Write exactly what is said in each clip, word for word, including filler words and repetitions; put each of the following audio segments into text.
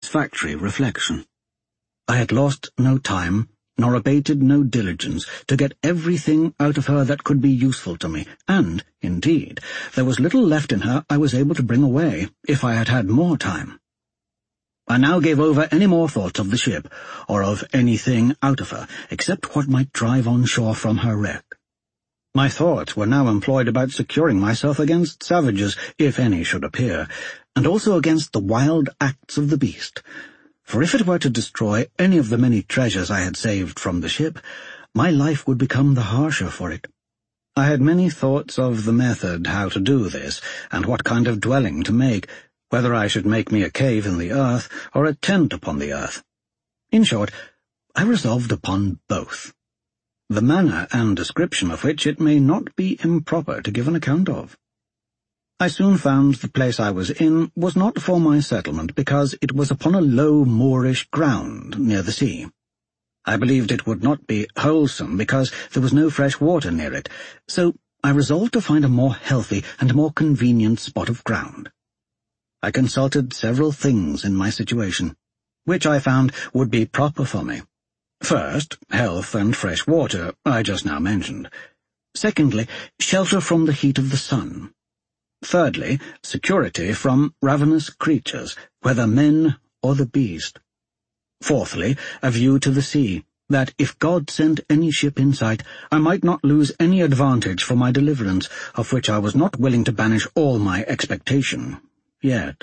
satisfactory reflection. I had lost no time, nor abated no diligence, to get everything out of her that could be useful to me, and, indeed, there was little left in her I was able to bring away, if I had had more time. I now gave over any more thoughts of the ship, or of anything out of her, except what might drive on shore from her wreck. My thoughts were now employed about securing myself against savages, if any should appear, and also against the wild acts of the beast. For if it were to destroy any of the many treasures I had saved from the ship, my life would become the harsher for it. I had many thoughts of the method how to do this, and what kind of dwelling to make, whether I should make me a cave in the earth, or a tent upon the earth. In short, I resolved upon both, the manner and description of which it may not be improper to give an account of. I soon found the place I was in was not for my settlement, because it was upon a low moorish ground near the sea. I believed it would not be wholesome, because there was no fresh water near it, so I resolved to find a more healthy and more convenient spot of ground. I consulted several things in my situation, which I found would be proper for me. First, health and fresh water, I just now mentioned. Secondly, shelter from the heat of the sun. Thirdly, security from ravenous creatures, whether men or the beast. Fourthly, a view to the sea, that if God sent any ship in sight, I might not lose any advantage for my deliverance, of which I was not willing to banish all my expectation, yet.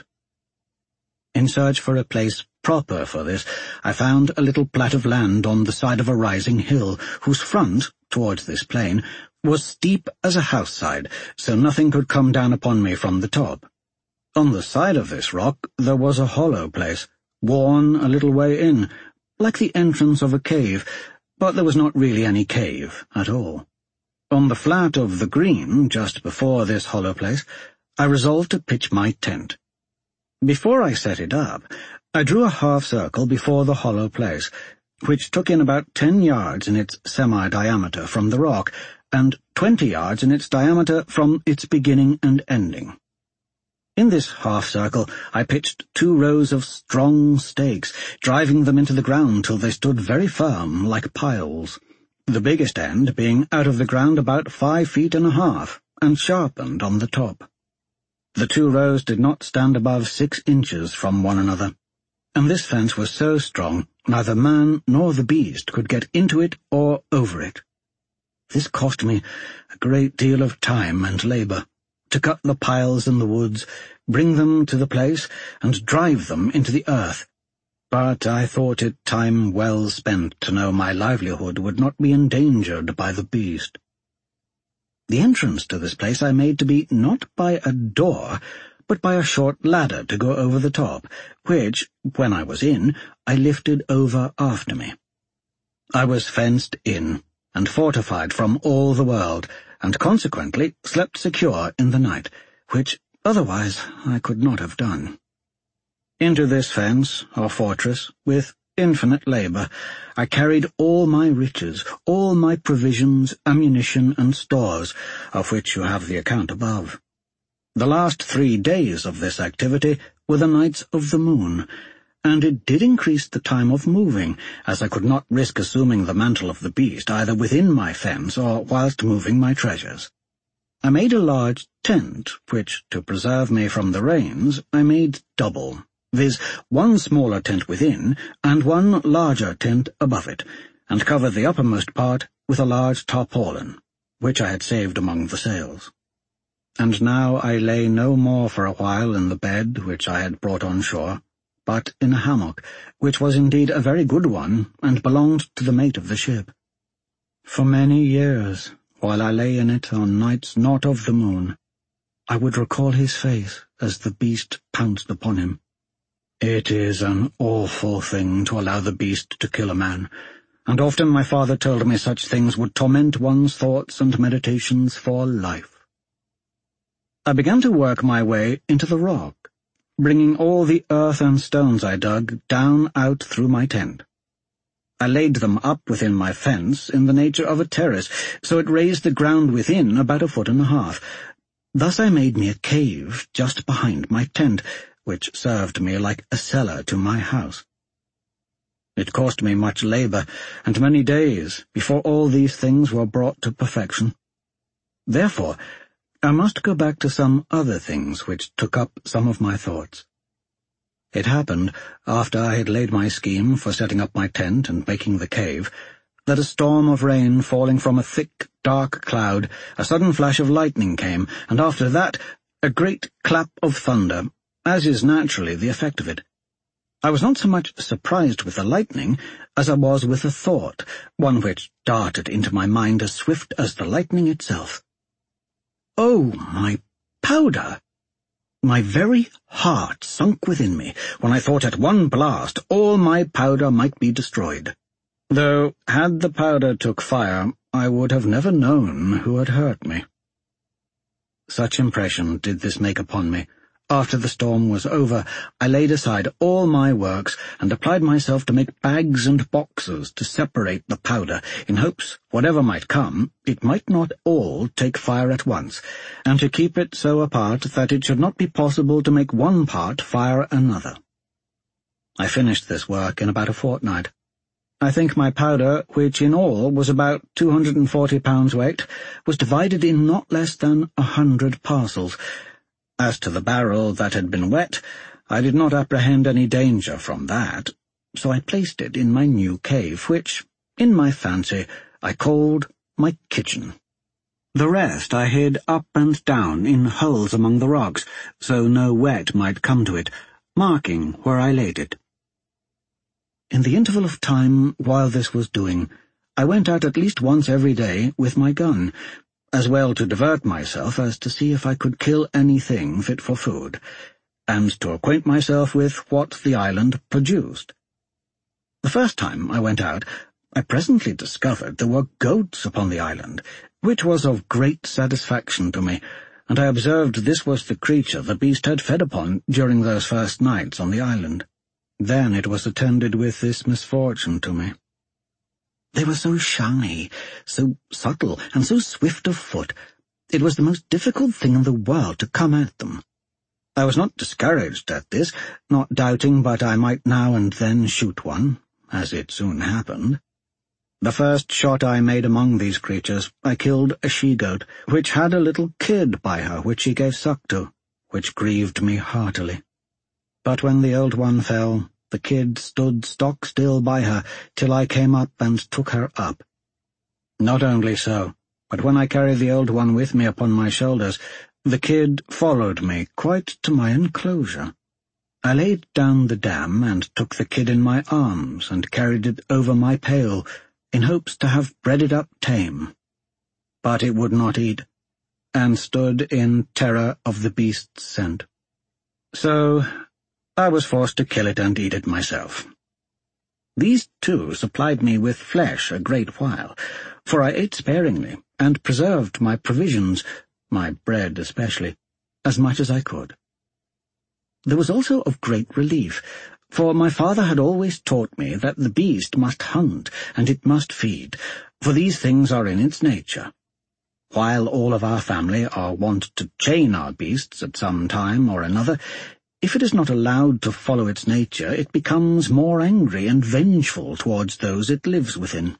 In search for a place proper for this, I found a little plat of land on the side of a rising hill, whose front, towards this plain, was steep as a house-side, so nothing could come down upon me from the top. On the side of this rock there was a hollow place, worn a little way in, like the entrance of a cave, but there was not really any cave at all. On the flat of the green, just before this hollow place, I resolved to pitch my tent. Before I set it up, I drew a half-circle before the hollow place, which took in about ten yards in its semi-diameter from the rock, and twenty yards in its diameter from its beginning and ending. In this half-circle I pitched two rows of strong stakes, driving them into the ground till they stood very firm, like piles, the biggest end being out of the ground about five feet and a half, and sharpened on the top. The two rows did not stand above six inches from one another, and this fence was so strong neither man nor the beast could get into it or over it. This cost me a great deal of time and labour, to cut the piles in the woods, bring them to the place, and drive them into the earth, but I thought it time well spent to know my livelihood would not be endangered by the beast. The entrance to this place I made to be not by a door, but by a short ladder to go over the top, which, when I was in, I lifted over after me. I was fenced in, and fortified from all the world, and consequently slept secure in the night, which otherwise I could not have done. Into this fence, or fortress, with infinite labour, I carried all my riches, all my provisions, ammunition, and stores, of which you have the account above. The last three days of this activity were the nights of the moon, and it did increase the time of moving, as I could not risk assuming the mantle of the beast either within my fence or whilst moving my treasures. I made a large tent, which, to preserve me from the rains, I made double, viz. one smaller tent within, and one larger tent above it, and covered the uppermost part with a large tarpaulin, which I had saved among the sails. And now I lay no more for a while in the bed which I had brought on shore, but in a hammock, which was indeed a very good one, and belonged to the mate of the ship. For many years, while I lay in it on nights not of the moon, I would recall his face as the beast pounced upon him. It is an awful thing to allow the beast to kill a man, and often my father told me such things would torment one's thoughts and meditations for life. I began to work my way into the rock, bringing all the earth and stones I dug down out through my tent. I laid them up within my fence in the nature of a terrace, so it raised the ground within about a foot and a half. Thus I made me a cave just behind my tent, which served me like a cellar to my house. It cost me much labour and many days before all these things were brought to perfection. Therefore, I must go back to some other things which took up some of my thoughts. It happened, after I had laid my scheme for setting up my tent and making the cave, that a storm of rain falling from a thick, dark cloud, a sudden flash of lightning came, and after that a great clap of thunder, as is naturally the effect of it. I was not so much surprised with the lightning as I was with a thought, one which darted into my mind as swift as the lightning itself. Oh, my powder! My very heart sunk within me when I thought at one blast all my powder might be destroyed. Though, had the powder took fire, I would have never known who had hurt me. Such impression did this make upon me. After the storm was over, I laid aside all my works and applied myself to make bags and boxes to separate the powder, in hopes, whatever might come, it might not all take fire at once, and to keep it so apart that it should not be possible to make one part fire another. I finished this work in about a fortnight. I think my powder, which in all was about two hundred and forty pounds weight, was divided in not less than a hundred parcels. As to the barrel that had been wet, I did not apprehend any danger from that, so I placed it in my new cave, which, in my fancy, I called my kitchen. The rest I hid up and down in holes among the rocks, so no wet might come to it, marking where I laid it. In the interval of time while this was doing, I went out at least once every day with my gun, as well to divert myself as to see if I could kill anything fit for food, and to acquaint myself with what the island produced. The first time I went out, I presently discovered there were goats upon the island, which was of great satisfaction to me, and I observed this was the creature the beast had fed upon during those first nights on the island. Then it was attended with this misfortune to me. They were so shy, so subtle, and so swift of foot, it was the most difficult thing in the world to come at them. I was not discouraged at this, not doubting but I might now and then shoot one, as it soon happened. The first shot I made among these creatures, I killed a she-goat, which had a little kid by her which she gave suck to, which grieved me heartily. But when the old one fell, the kid stood stock-still by her till I came up and took her up. Not only so, but when I carried the old one with me upon my shoulders, the kid followed me quite to my enclosure. I laid down the dam and took the kid in my arms and carried it over my pail, in hopes to have bred it up tame. But it would not eat, and stood in terror of the beast's scent. So I was forced to kill it and eat it myself. These two supplied me with flesh a great while, for I ate sparingly, and preserved my provisions, my bread especially, as much as I could. There was also of great relief, for my father had always taught me that the beast must hunt, and it must feed, for these things are in its nature. While all of our family are wont to chain our beasts at some time or another, if it is not allowed to follow its nature, it becomes more angry and vengeful towards those it lives within.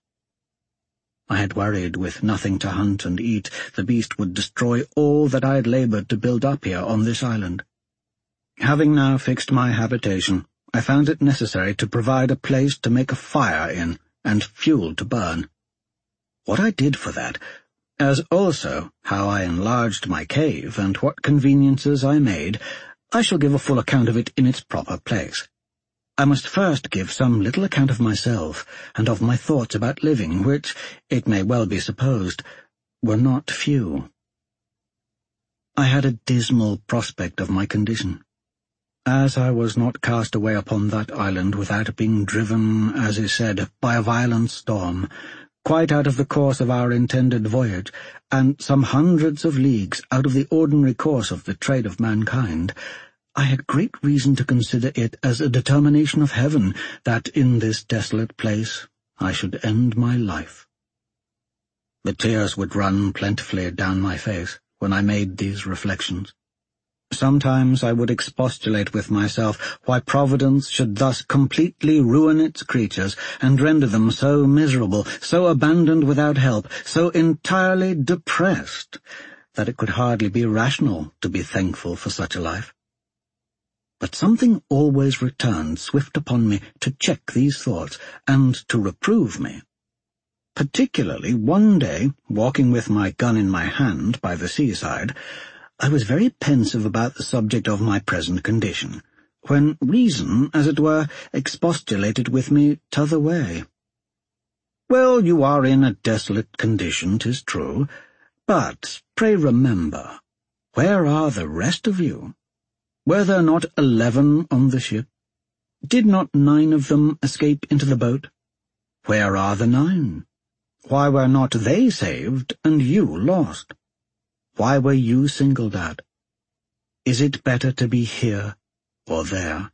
I had worried with nothing to hunt and eat, the beast would destroy all that I had laboured to build up here on this island. Having now fixed my habitation, I found it necessary to provide a place to make a fire in, and fuel to burn. What I did for that, as also how I enlarged my cave and what conveniences I made, I shall give a full account of it in its proper place. I must first give some little account of myself, and of my thoughts about living, which, it may well be supposed, were not few. I had a dismal prospect of my condition. As I was not cast away upon that island without being driven, as is said, by a violent storm, quite out of the course of our intended voyage, and some hundreds of leagues out of the ordinary course of the trade of mankind, I had great reason to consider it as a determination of heaven that in this desolate place I should end my life. The tears would run plentifully down my face when I made these reflections. Sometimes I would expostulate with myself why Providence should thus completely ruin its creatures and render them so miserable, so abandoned without help, so entirely depressed, that it could hardly be rational to be thankful for such a life. But something always returned swift upon me to check these thoughts and to reprove me. Particularly one day, walking with my gun in my hand by the seaside, I was very pensive about the subject of my present condition, when reason, as it were, expostulated with me t'other way. "Well, you are in a desolate condition, 'tis true, but pray remember, where are the rest of you? Were there not eleven on the ship? Did not nine of them escape into the boat? Where are the nine? Why were not they saved and you lost? Why were you singled out? Is it better to be here or there?"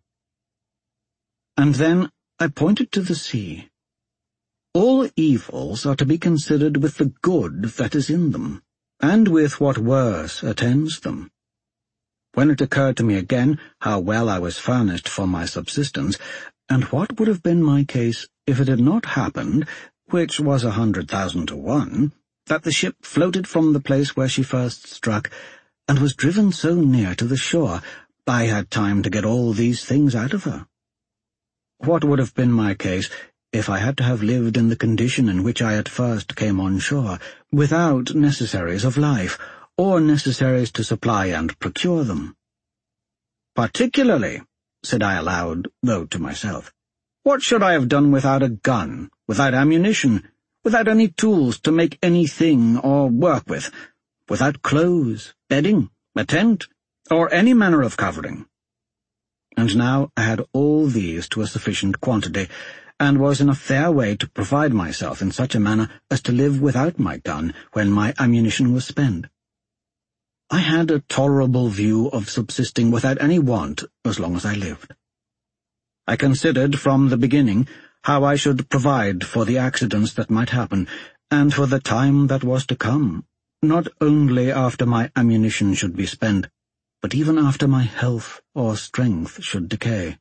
And then I pointed to the sea. All evils are to be considered with the good that is in them, and with what worse attends them. When it occurred to me again how well I was furnished for my subsistence, and what would have been my case if it had not happened, which was a hundred thousand to one, that the ship floated from the place where she first struck, and was driven so near to the shore, I had time to get all these things out of her. What would have been my case if I had to have lived in the condition in which I at first came on shore, without necessaries of life, or necessaries to supply and procure them? "Particularly," said I aloud, though to myself, "what should I have done without a gun, without ammunition, without any tools to make anything or work with, without clothes, bedding, a tent, or any manner of covering?" And now I had all these to a sufficient quantity, and was in a fair way to provide myself in such a manner as to live without my gun when my ammunition was spent. I had a tolerable view of subsisting without any want as long as I lived. I considered from the beginning how I should provide for the accidents that might happen, and for the time that was to come, not only after my ammunition should be spent, but even after my health or strength should decay.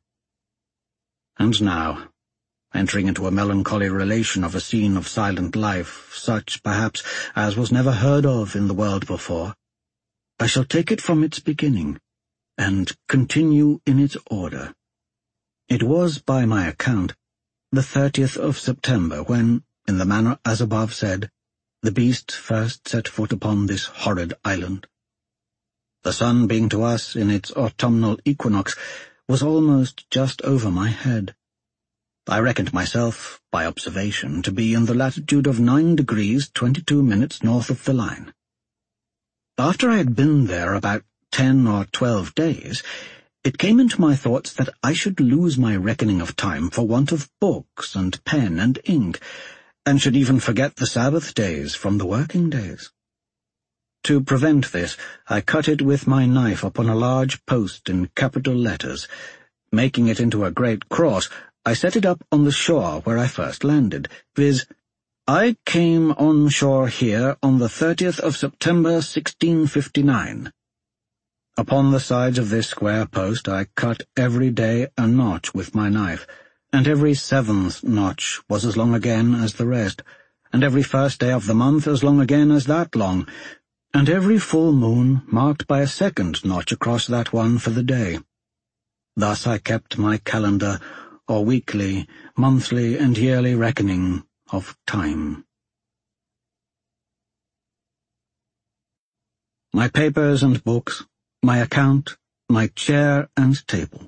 And now, entering into a melancholy relation of a scene of silent life, such, perhaps, as was never heard of in the world before, I shall take it from its beginning, and continue in its order. It was, by my account, the thirtieth of September when, in the manner as above said, the beast first set foot upon this horrid island. The sun being to us in its autumnal equinox was almost just over my head. I reckoned myself, by observation, to be in the latitude of nine degrees twenty-two minutes north of the line. After I had been there about ten or twelve days, it came into my thoughts that I should lose my reckoning of time for want of books and pen and ink, and should even forget the Sabbath days from the working days. To prevent this, I cut it with my knife upon a large post in capital letters. Making it into a great cross, I set it up on the shore where I first landed, viz., "I came on shore here on the thirtieth of September, sixteen fifty-nine. Upon the sides of this square post I cut every day a notch with my knife, and every seventh notch was as long again as the rest, and every first day of the month as long again as that long, and every full moon marked by a second notch across that one for the day. Thus I kept my calendar, or weekly, monthly, and yearly reckoning of time." My papers and books, my account, my chair and table.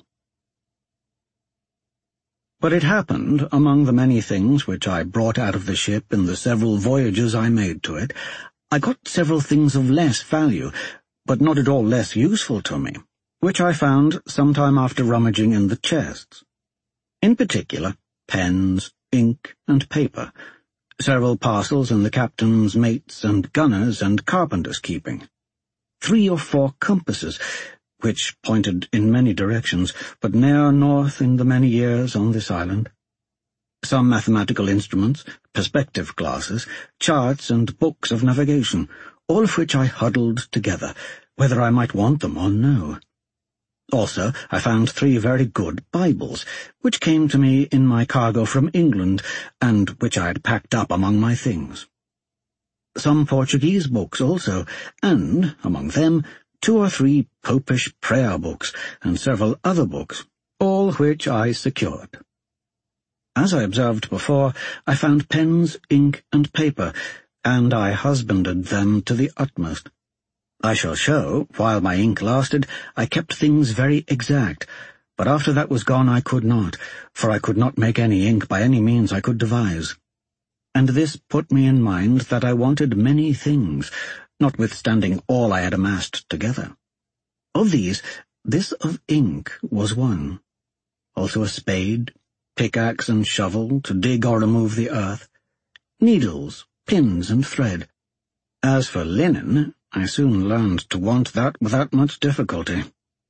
But it happened, among the many things which I brought out of the ship in the several voyages I made to it, I got several things of less value, but not at all less useful to me, which I found some time after rummaging in the chests. In particular, pens, ink, and paper, several parcels in the captain's, mate's, and gunner's and carpenter's keeping, three or four compasses, which pointed in many directions, but ne'er north in the many years on this island, some mathematical instruments, perspective glasses, charts, and books of navigation, all of which I huddled together, whether I might want them or no. Also, I found three very good Bibles, which came to me in my cargo from England, and which I had packed up among my things. Some Portuguese books also, and, among them, two or three Popish prayer books, and several other books, all which I secured. As I observed before, I found pens, ink, and paper, and I husbanded them to the utmost. I shall show, while my ink lasted, I kept things very exact, but after that was gone I could not, for I could not make any ink by any means I could devise. And this put me in mind that I wanted many things, notwithstanding all I had amassed together. Of these, this of ink was one. Also a spade, pickaxe and shovel to dig or remove the earth, needles, pins and thread. As for linen, I soon learned to want that without much difficulty.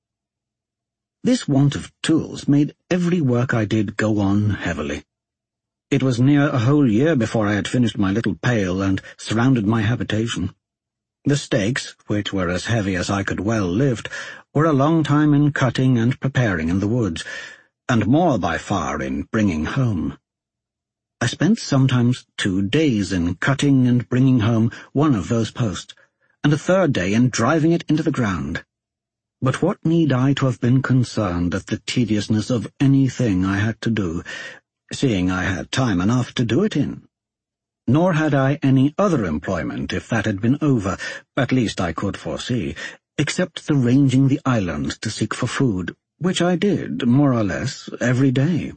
This want of tools made every work I did go on heavily. It was near a whole year before I had finished my little pail and surrounded my habitation. The stakes, which were as heavy as I could well lift, were a long time in cutting and preparing in the woods, and more by far in bringing home. I spent sometimes two days in cutting and bringing home one of those posts, and a third day in driving it into the ground. But what need I to have been concerned at the tediousness of anything I had to do, seeing I had time enough to do it in? Nor had I any other employment if that had been over, at least I could foresee, except the ranging the island to seek for food, which I did, more or less, every day.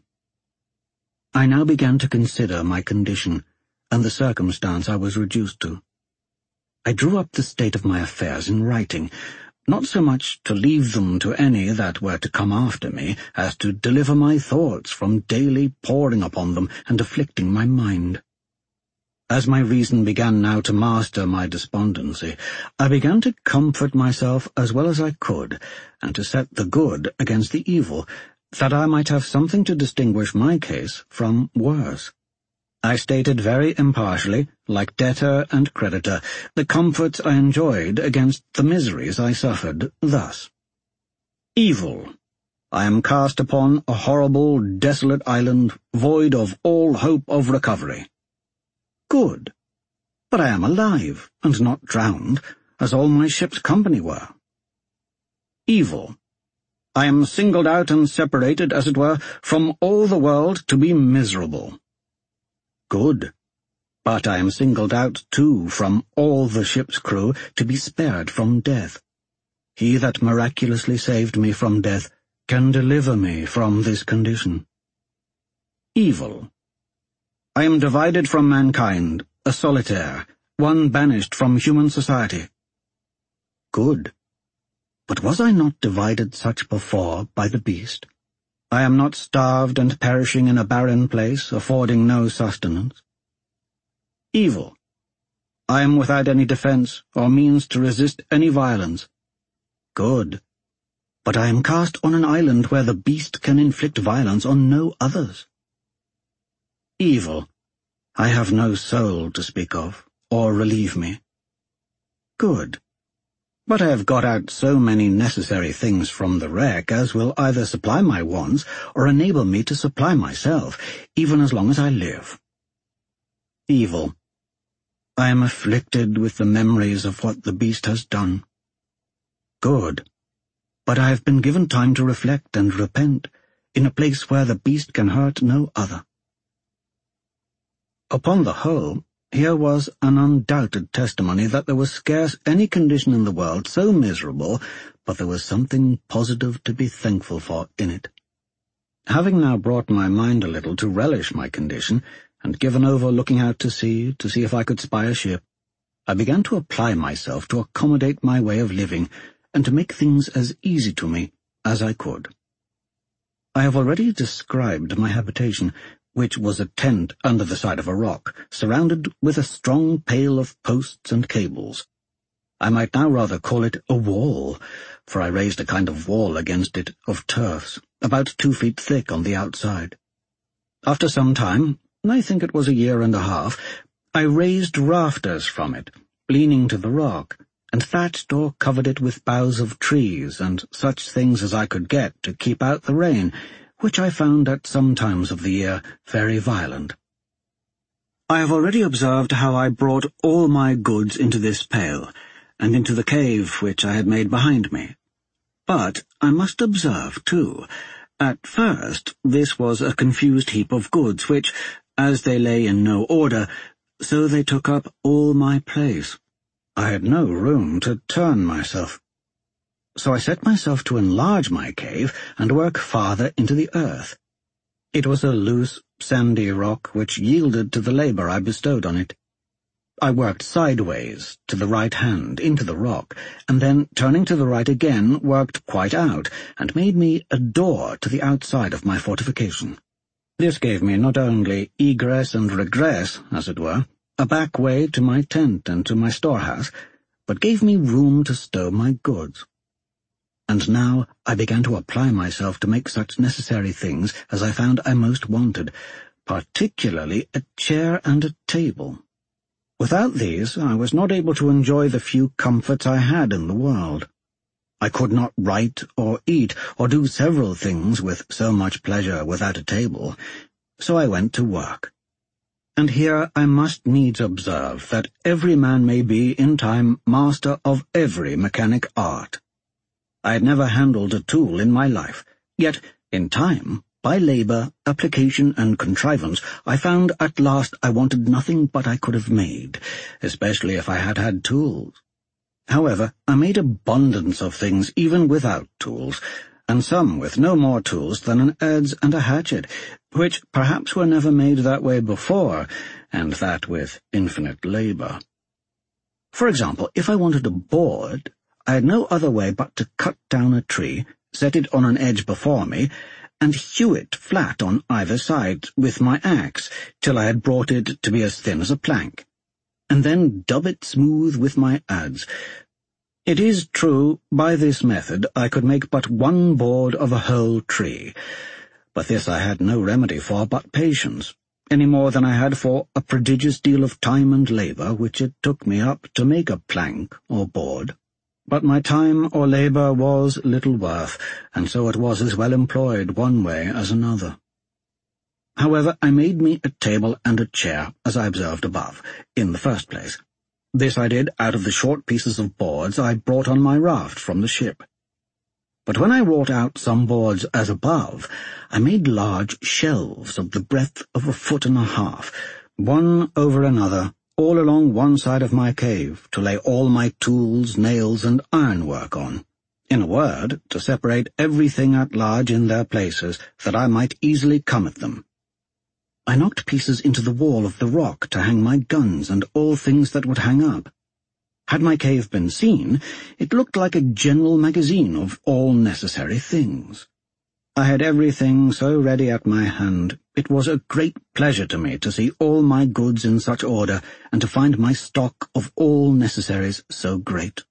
I now began to consider my condition, and the circumstance I was reduced to. I drew up the state of my affairs in writing, not so much to leave them to any that were to come after me, as to deliver my thoughts from daily poring upon them and afflicting my mind. As my reason began now to master my despondency, I began to comfort myself as well as I could, and to set the good against the evil, that I might have something to distinguish my case from worse. I stated very impartially, like debtor and creditor, the comforts I enjoyed against the miseries I suffered, thus. Evil. I am cast upon a horrible, desolate island, void of all hope of recovery. Good. But I am alive, and not drowned, as all my ship's company were. Evil. I am singled out and separated, as it were, from all the world to be miserable. Good. But I am singled out, too, from all the ship's crew to be spared from death. He that miraculously saved me from death can deliver me from this condition. Evil. I am divided from mankind, a solitaire, one banished from human society. Good. But was I not divided such before by the beast? I am not starved and perishing in a barren place, affording no sustenance. Evil. I am without any defence, or means to resist any violence. Good. But I am cast on an island where the beast can inflict violence on no others. Evil. I have no soul to speak of, or relieve me. Good. But I have got out so many necessary things from the wreck as will either supply my wants or enable me to supply myself, even as long as I live. Evil. I am afflicted with the memories of what the beast has done. Good. But I have been given time to reflect and repent, in a place where the beast can hurt no other. Upon the whole, here was an undoubted testimony that there was scarce any condition in the world so miserable, but there was something positive to be thankful for in it. Having now brought my mind a little to relish my condition, and given over looking out to sea to see if I could spy a ship, I began to apply myself to accommodate my way of living, and to make things as easy to me as I could. I have already described my habitation, which was a tent under the side of a rock, surrounded with a strong pale of posts and cables. I might now rather call it a wall, for I raised a kind of wall against it of turfs, about two feet thick on the outside. After some time, I think it was a year and a half, I raised rafters from it, leaning to the rock, and thatched or covered it with boughs of trees and such things as I could get to keep out the rain, which I found at some times of the year very violent. I have already observed how I brought all my goods into this pail, and into the cave which I had made behind me. But I must observe, too, at first this was a confused heap of goods which, as they lay in no order, so they took up all my place. I had no room to turn myself. So I set myself to enlarge my cave and work farther into the earth. It was a loose, sandy rock which yielded to the labour I bestowed on it. I worked sideways, to the right hand, into the rock, and then, turning to the right again, worked quite out, and made me a door to the outside of my fortification. This gave me not only egress and regress, as it were, a back way to my tent and to my storehouse, but gave me room to stow my goods. And now I began to apply myself to make such necessary things as I found I most wanted, particularly a chair and a table. Without these, I was not able to enjoy the few comforts I had in the world. I could not write or eat or do several things with so much pleasure without a table, so I went to work. And here I must needs observe that every man may be in time master of every mechanic art. I had never handled a tool in my life, yet in time, by labour, application, and contrivance, I found at last I wanted nothing but I could have made, especially if I had had tools. However, I made abundance of things even without tools, and some with no more tools than an adze and a hatchet, which perhaps were never made that way before, and that with infinite labour. For example, if I wanted a board, I had no other way but to cut down a tree, set it on an edge before me, and hew it flat on either side with my axe till I had brought it to be as thin as a plank, and then dub it smooth with my adze. It is true, by this method I could make but one board of a whole tree, but this I had no remedy for but patience, any more than I had for a prodigious deal of time and labour which it took me up to make a plank or board. But my time or labour was little worth, and so it was as well employed one way as another. However, I made me a table and a chair, as I observed above, in the first place. This I did out of the short pieces of boards I brought on my raft from the ship. But when I wrought out some boards as above, I made large shelves of the breadth of a foot and a half, one over another, all along one side of my cave, to lay all my tools, nails, and ironwork on. In a word, to separate everything at large in their places, that I might easily come at them. I knocked pieces into the wall of the rock to hang my guns and all things that would hang up. Had my cave been seen, it looked like a general magazine of all necessary things. I had everything so ready at my hand, it was a great pleasure to me to see all my goods in such order, and to find my stock of all necessaries so great.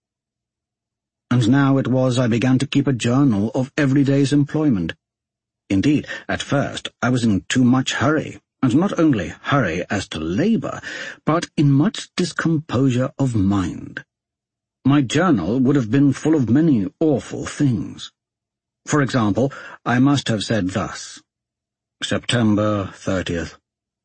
And now it was I began to keep a journal of every day's employment. Indeed, at first I was in too much hurry, and not only hurry as to labour, but in much discomposure of mind. My journal would have been full of many awful things. For example, I must have said thus: September thirtieth.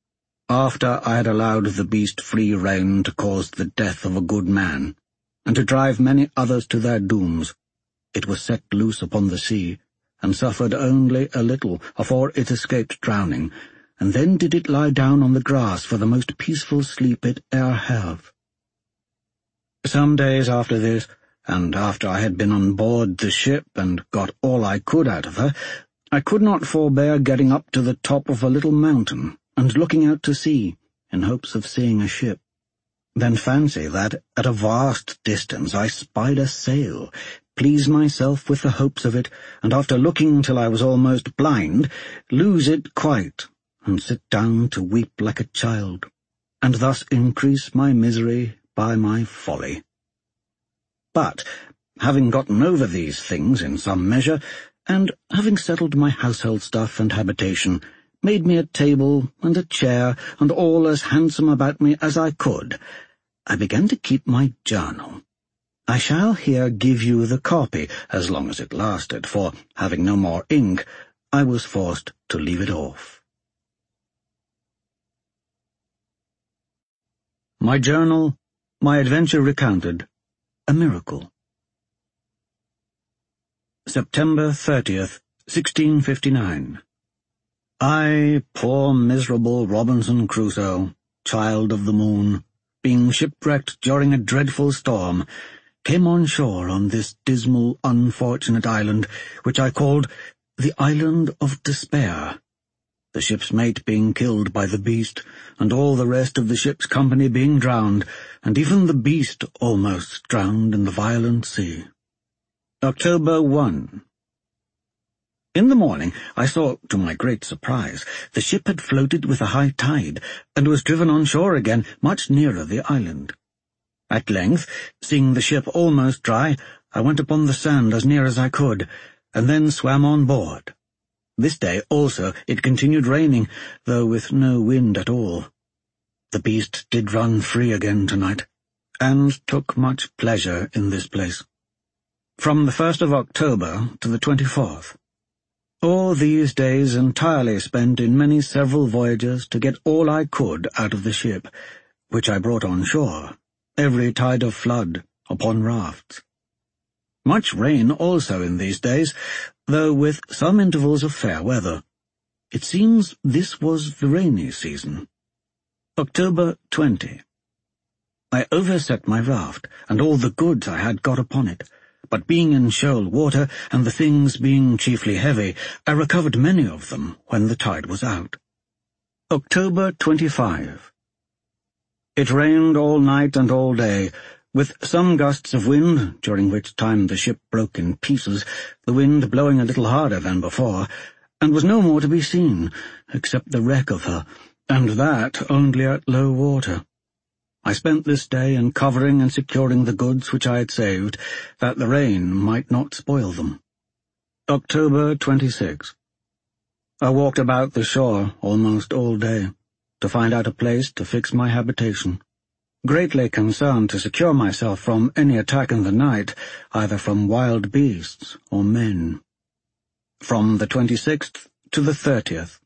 After I had allowed the beast free rein to cause the death of a good man, and to drive many others to their dooms, it was set loose upon the sea, and suffered only a little afore it escaped drowning, and then did it lie down on the grass for the most peaceful sleep it e'er have. Some days after this, and after I had been on board the ship and got all I could out of her, I could not forbear getting up to the top of a little mountain and looking out to sea, in hopes of seeing a ship. Then fancy that, at a vast distance, I spied a sail, please myself with the hopes of it, and after looking till I was almost blind, lose it quite, and sit down to weep like a child, and thus increase my misery by my folly. But, having gotten over these things in some measure, and having settled my household stuff and habitation, made me a table and a chair, and all as handsome about me as I could, I began to keep my journal. I shall here give you the copy, as long as it lasted, for, having no more ink, I was forced to leave it off. My journal, my adventure recounted, a miracle. September thirtieth, sixteen fifty-nine. I, poor miserable Robinson Crusoe, child of the moon, being shipwrecked during a dreadful storm, came on shore on this dismal, unfortunate island, which I called the Island of Despair, the ship's mate being killed by the beast, and all the rest of the ship's company being drowned, and even the beast almost drowned in the violent sea. October first. In the morning I saw, to my great surprise, the ship had floated with a high tide, and was driven on shore again much nearer the island. At length, seeing the ship almost dry, I went upon the sand as near as I could, and then swam on board. This day also it continued raining, though with no wind at all. The beast did run free again tonight, and took much pleasure in this place. From the first of October to the twenty-fourth. All these days entirely spent in many several voyages to get all I could out of the ship, which I brought on shore, every tide of flood, upon rafts. Much rain also in these days, though with some intervals of fair weather. It seems this was the rainy season. October twentieth. I overset my raft, and all the goods I had got upon it, but being in shoal water, and the things being chiefly heavy, I recovered many of them when the tide was out. October twenty-fifth. It rained all night and all day, with some gusts of wind, during which time the ship broke in pieces, the wind blowing a little harder than before, and was no more to be seen, except the wreck of her, and that only at low water. I spent this day in covering and securing the goods which I had saved, that the rain might not spoil them. October twenty-sixth. I walked about the shore almost all day, to find out a place to fix my habitation, greatly concerned to secure myself from any attack in the night, either from wild beasts or men. From the twenty-sixth to the thirtieth.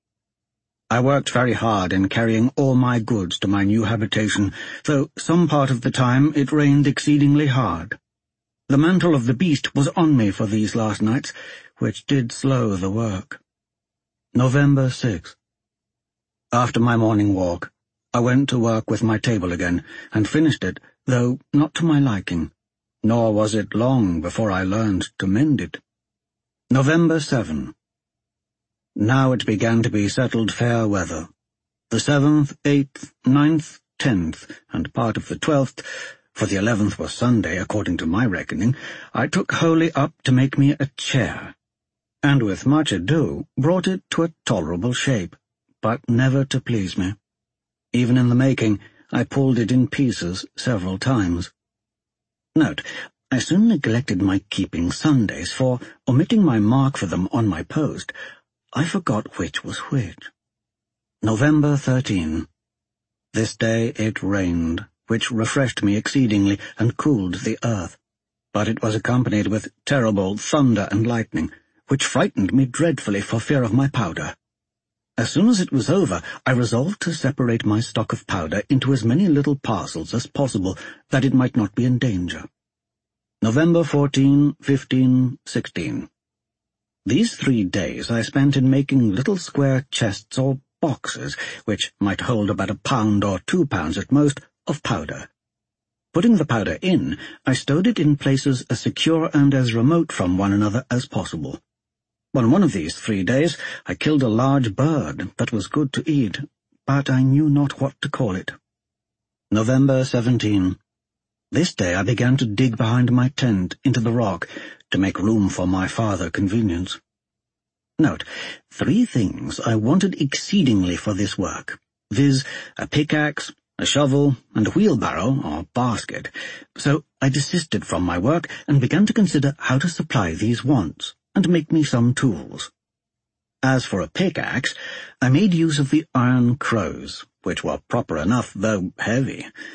I worked very hard in carrying all my goods to my new habitation, though some part of the time it rained exceedingly hard. The mantle of the beast was on me for these last nights, which did slow the work. November sixth. After my morning walk, I went to work with my table again, and finished it, though not to my liking, nor was it long before I learned to mend it. November seventh. Now it began to be settled fair weather. The seventh, eighth, ninth, tenth, and part of the twelfth, for the eleventh was Sunday according to my reckoning, I took wholly up to make me a chair, and with much ado brought it to a tolerable shape, but never to please me. Even in the making, I pulled it in pieces several times. Note, I soon neglected my keeping Sundays, for, omitting my mark for them on my post, I forgot which was which. November thirteenth. This day it rained, which refreshed me exceedingly and cooled the earth, but it was accompanied with terrible thunder and lightning, which frightened me dreadfully for fear of my powder. As soon as it was over, I resolved to separate my stock of powder into as many little parcels as possible, that it might not be in danger. November fourteenth, fifteenth, sixteenth. These three days I spent in making little square chests or boxes, which might hold about a pound or two pounds at most, of powder. Putting the powder in, I stowed it in places as secure and as remote from one another as possible. On one of these three days I killed a large bird that was good to eat, but I knew not what to call it. November seventeenth. This day I began to dig behind my tent into the rock, to make room for my farther convenience. Note, three things I wanted exceedingly for this work, viz., a pickaxe, a shovel, and a wheelbarrow, or basket, so I desisted from my work and began to consider how to supply these wants, and make me some tools. As for a pickaxe, I made use of the iron crows, which were proper enough, though heavy.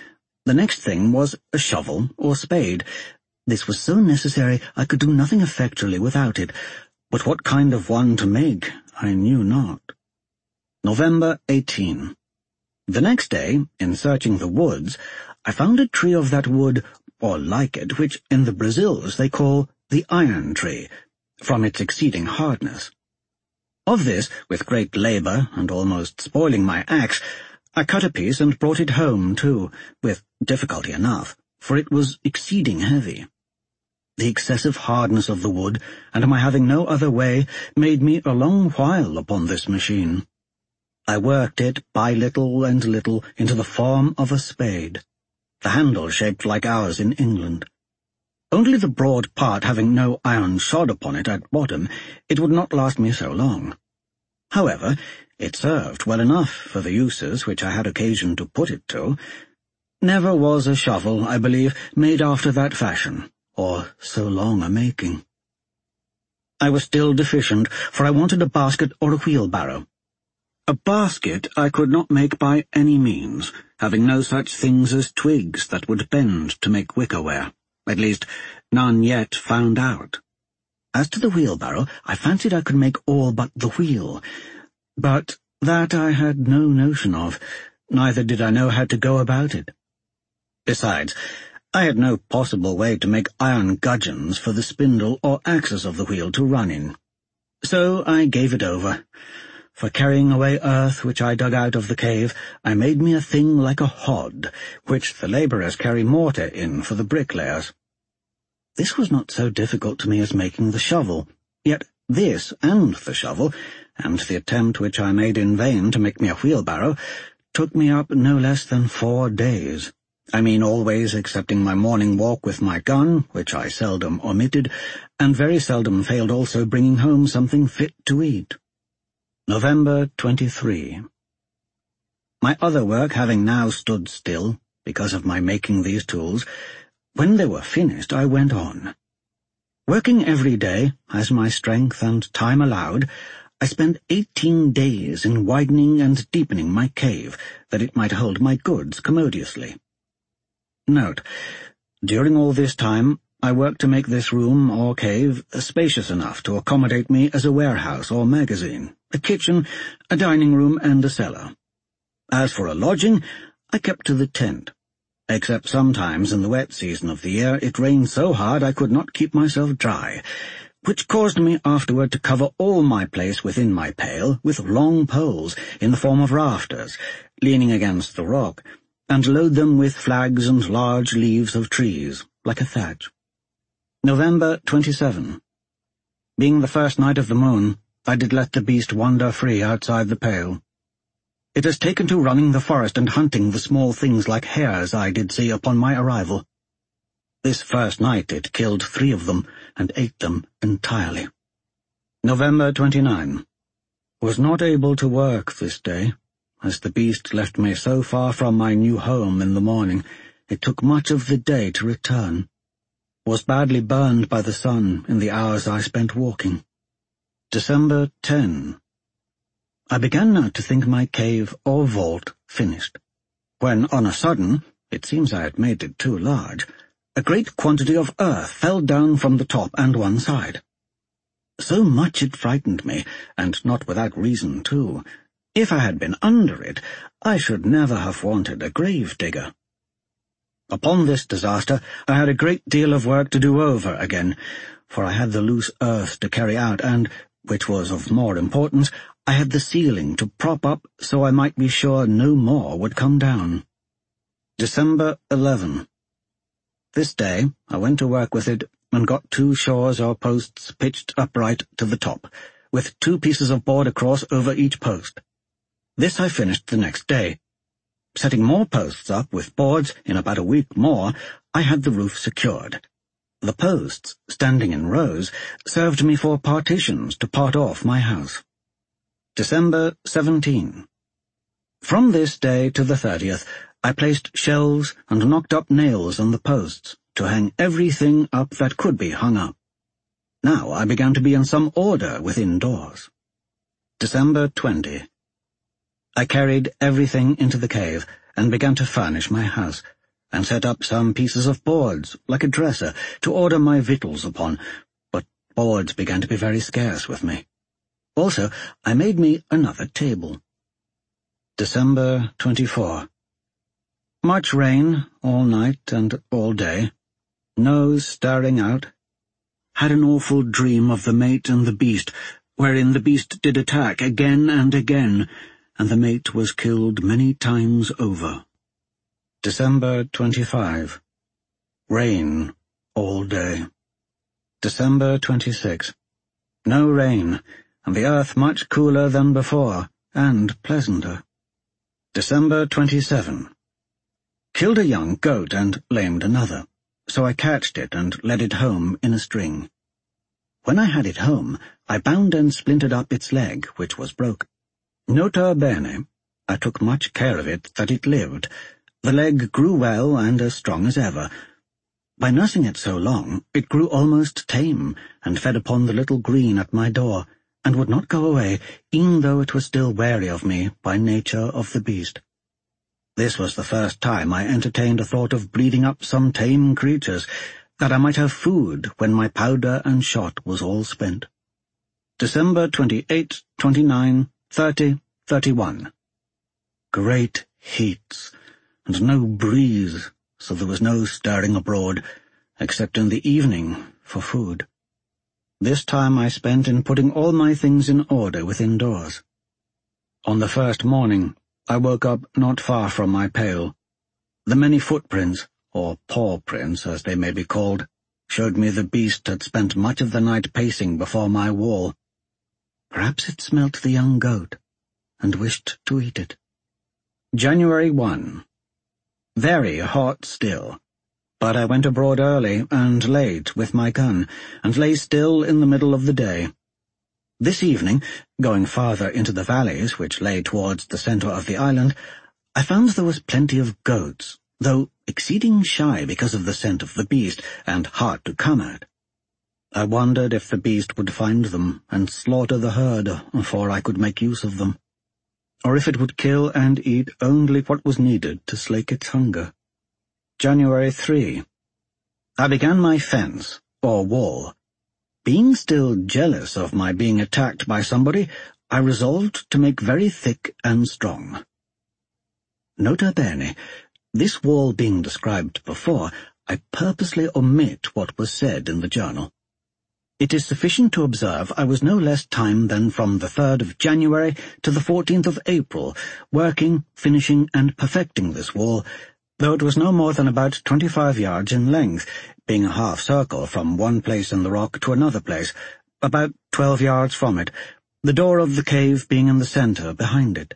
The next thing was a shovel or spade. This was so necessary I could do nothing effectually without it, but what kind of one to make I knew not. November eighteenth. The next day, in searching the woods, I found a tree of that wood, or like it, which in the Brazils they call the iron tree, from its exceeding hardness. Of this, with great labour, and almost spoiling my axe, I cut a piece and brought it home, too, with difficulty enough, for it was exceeding heavy. The excessive hardness of the wood, and my having no other way, made me a long while upon this machine. I worked it by little and little into the form of a spade, the handle shaped like ours in England. Only the broad part having no iron shod upon it at bottom, it would not last me so long. However, it served well enough for the uses which I had occasion to put it to. Never was a shovel, I believe, made after that fashion, or so long a making. I was still deficient, for I wanted a basket or a wheelbarrow. A basket I could not make by any means, having no such things as twigs that would bend to make wickerware, at least none yet found out. As to the wheelbarrow, I fancied I could make all but the wheel, but that I had no notion of, neither did I know how to go about it. Besides, I had no possible way to make iron gudgeons for the spindle or axis of the wheel to run in. So I gave it over. For carrying away earth which I dug out of the cave, I made me a thing like a hod, which the labourers carry mortar in for the bricklayers. This was not so difficult to me as making the shovel, yet this and the shovel, and the attempt which I made in vain to make me a wheelbarrow, took me up no less than four days. I mean always excepting my morning walk with my gun, which I seldom omitted, and very seldom failed also bringing home something fit to eat. November twenty-third. My other work having now stood still, because of my making these tools, when they were finished I went on. Working every day, as my strength and time allowed, I spent eighteen days in widening and deepening my cave, that it might hold my goods commodiously. Note, during all this time I worked to make this room or cave spacious enough to accommodate me as a warehouse or magazine, a kitchen, a dining room, and a cellar. As for a lodging, I kept to the tent, except sometimes in the wet season of the year it rained so hard I could not keep myself dry, which caused me afterward to cover all my place within my pale with long poles in the form of rafters, leaning against the rock, and load them with flags and large leaves of trees, like a thatch. November twenty-seventh. Being the first night of the moon, I did let the beast wander free outside the pale. It has taken to running the forest and hunting the small things like hares I did see upon my arrival. This first night it killed three of them, and ate them entirely. November twenty-ninth. Was not able to work this day, as the beast left me so far from my new home in the morning, it took much of the day to return. Was badly burned by the sun in the hours I spent walking. December tenth. I began now to think my cave or vault finished, when on a sudden, it seems I had made it too large, a great quantity of earth fell down from the top and one side. So much it frightened me, and not without reason too. If I had been under it, I should never have wanted a grave digger. Upon this disaster I had a great deal of work to do over again, for I had the loose earth to carry out, and, which was of more importance, I had the ceiling to prop up so I might be sure no more would come down. December eleventh. This day I went to work with it and got two shores or posts pitched upright to the top, with two pieces of board across over each post. This I finished the next day. Setting more posts up with boards in about a week more, I had the roof secured. The posts, standing in rows, served me for partitions to part off my house. December seventeenth. From this day to the thirtieth, I placed shelves and knocked up nails on the posts to hang everything up that could be hung up. Now I began to be in some order within doors. December twentieth. I carried everything into the cave and began to furnish my house, and set up some pieces of boards, like a dresser, to order my victuals upon, but boards began to be very scarce with me. Also, I made me another table. December twenty-fourth. Much rain, all night and all day. No stirring out. Had an awful dream of the mate and the beast, wherein the beast did attack again and again, and the mate was killed many times over. December twenty-fifth. Rain all day. December twenty-sixth. No rain, and the earth much cooler than before, and pleasanter. December twenty-seventh. Killed a young goat and lamed another, so I catched it and led it home in a string. When I had it home, I bound and splintered up its leg, which was broke. Nota bene, I took much care of it that it lived. The leg grew well and as strong as ever. By nursing it so long, it grew almost tame, and fed upon the little green at my door, and would not go away, e'en though it was still wary of me by nature of the beast. This was the first time I entertained a thought of breeding up some tame creatures, that I might have food when my powder and shot was all spent. December twenty-eighth, twenty-ninth, thirtieth, thirty-first. Great heats, and no breeze, so there was no stirring abroad, except in the evening for food. This time I spent in putting all my things in order within doors. On the first morning, I woke up not far from my pail. The many footprints, or paw prints as they may be called, showed me the beast had spent much of the night pacing before my wall. Perhaps it smelt the young goat, and wished to eat it. January first. Very hot still, but I went abroad early and late with my gun, and lay still in the middle of the day. This evening, going farther into the valleys which lay towards the centre of the island, I found there was plenty of goats, though exceeding shy because of the scent of the beast, and hard to come at. I wondered if the beast would find them and slaughter the herd before I could make use of them, or if it would kill and eat only what was needed to slake its hunger. January third. I began my fence, or wall. Being still jealous of my being attacked by somebody, I resolved to make very thick and strong. Nota bene, this wall being described before, I purposely omit what was said in the journal. It is sufficient to observe I was no less time than from the third of January to the fourteenth of April, working, finishing, and perfecting this wall, though it was no more than about twenty-five yards in length, being a half-circle from one place in the rock to another place, about twelve yards from it, the door of the cave being in the centre behind it.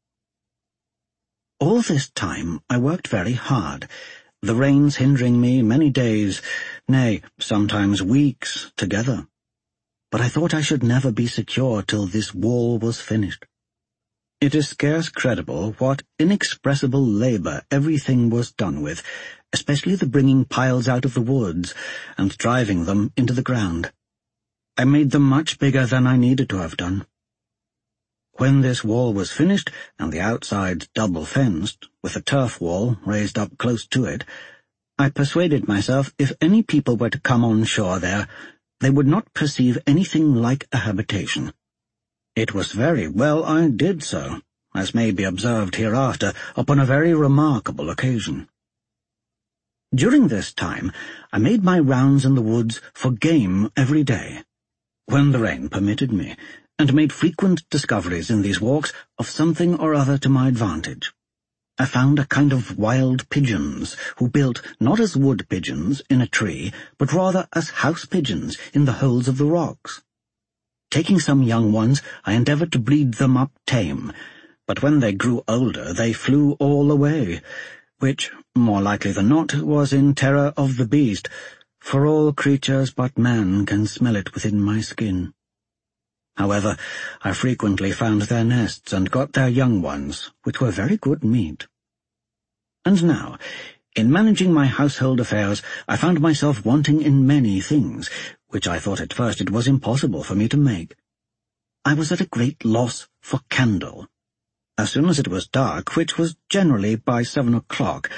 All this time I worked very hard, the rains hindering me many days, nay, sometimes weeks together. But I thought I should never be secure till this wall was finished. It is scarce credible what inexpressible labour everything was done with, especially the bringing piles out of the woods and driving them into the ground. I made them much bigger than I needed to have done. When this wall was finished, and the outside double-fenced, with a turf wall raised up close to it, I persuaded myself if any people were to come on shore there, they would not perceive anything like a habitation. It was very well I did so, as may be observed hereafter, upon a very remarkable occasion. During this time I made my rounds in the woods for game every day, when the rain permitted me, and made frequent discoveries in these walks of something or other to my advantage. I found a kind of wild pigeons, who built not as wood pigeons in a tree, but rather as house pigeons in the holes of the rocks. Taking some young ones, I endeavoured to breed them up tame, but when they grew older they flew all away, which, more likely than not, was in terror of the beast, for all creatures but man can smell it within my skin. However, I frequently found their nests and got their young ones, which were very good meat. And now, in managing my household affairs, I found myself wanting in many things, which I thought at first it was impossible for me to make. I was at a great loss for candle. As soon as it was dark, which was generally by seven o'clock,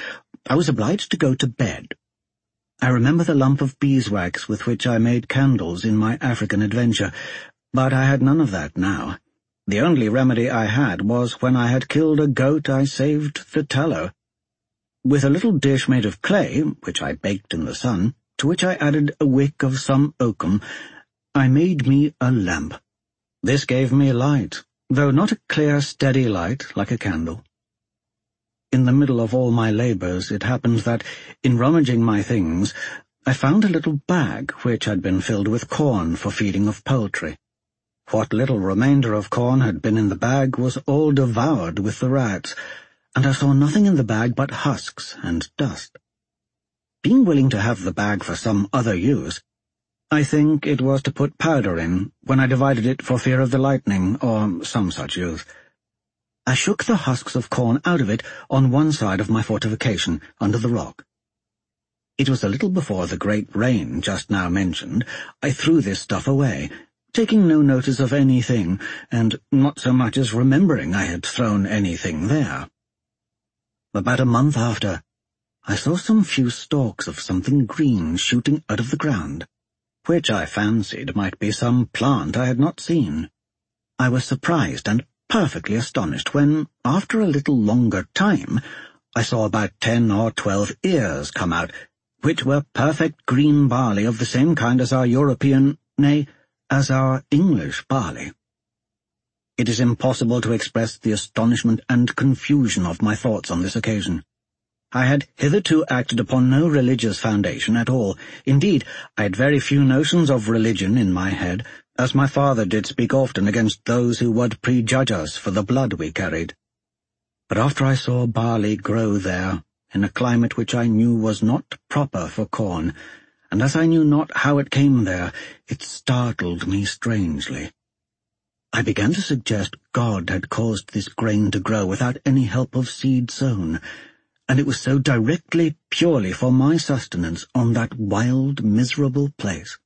I was obliged to go to bed. I remember the lump of beeswax with which I made candles in my African adventure, but I had none of that now. The only remedy I had was when I had killed a goat I saved the tallow. With a little dish made of clay, which I baked in the sun, to which I added a wick of some oakum, I made me a lamp. This gave me light, though not a clear, steady light like a candle. In the middle of all my labours it happened that, in rummaging my things, I found a little bag which had been filled with corn for feeding of poultry. What little remainder of corn had been in the bag was all devoured with the rats, and I saw nothing in the bag but husks and dust. Being willing to have the bag for some other use, I think it was to put powder in when I divided it for fear of the lightning, or some such use. I shook the husks of corn out of it on one side of my fortification, under the rock. It was a little before the great rain just now mentioned. I threw this stuff away, taking no notice of anything, and not so much as remembering I had thrown anything there. About a month after, I saw some few stalks of something green shooting out of the ground, which I fancied might be some plant I had not seen. I was surprised and perfectly astonished when, after a little longer time, I saw about ten or twelve ears come out, which were perfect green barley of the same kind as our European, nay, as our English barley. It is impossible to express the astonishment and confusion of my thoughts on this occasion. I had hitherto acted upon no religious foundation at all. Indeed, I had very few notions of religion in my head, as my father did speak often against those who would prejudge us for the blood we carried. But after I saw barley grow there, in a climate which I knew was not proper for corn, and as I knew not how it came there, it startled me strangely. I began to suggest God had caused this grain to grow without any help of seed sown, and it was so directly, purely for my sustenance on that wild, miserable place.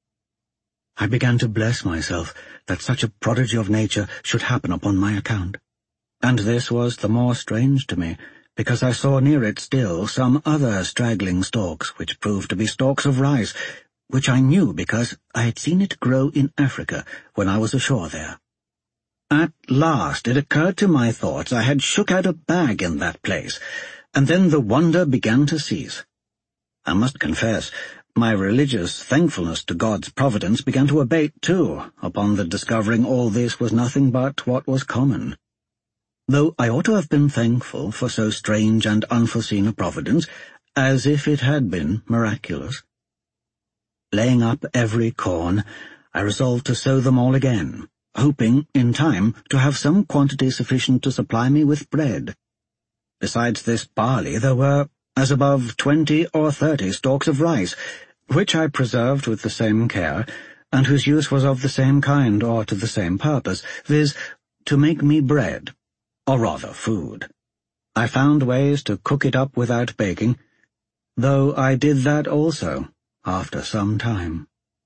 I began to bless myself that such a prodigy of nature should happen upon my account, and this was the more strange to me, because I saw near it still some other straggling stalks, which proved to be stalks of rice, which I knew because I had seen it grow in Africa when I was ashore there. At last it occurred to my thoughts I had shook out a bag in that place, and then the wonder began to cease. I must confess, my religious thankfulness to God's providence began to abate too, upon the discovering all this was nothing but what was common. Though I ought to have been thankful for so strange and unforeseen a providence, as if it had been miraculous. Laying up every corn, I resolved to sow them all again, hoping, in time, to have some quantity sufficient to supply me with bread. Besides this barley, there were, as above, twenty or thirty stalks of rice, which I preserved with the same care, and whose use was of the same kind or to the same purpose, viz., to make me bread, or rather food. I found ways to cook it up without baking, though I did that also after some time.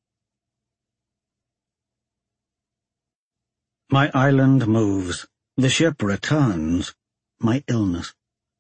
My island moves, the ship returns, my illness.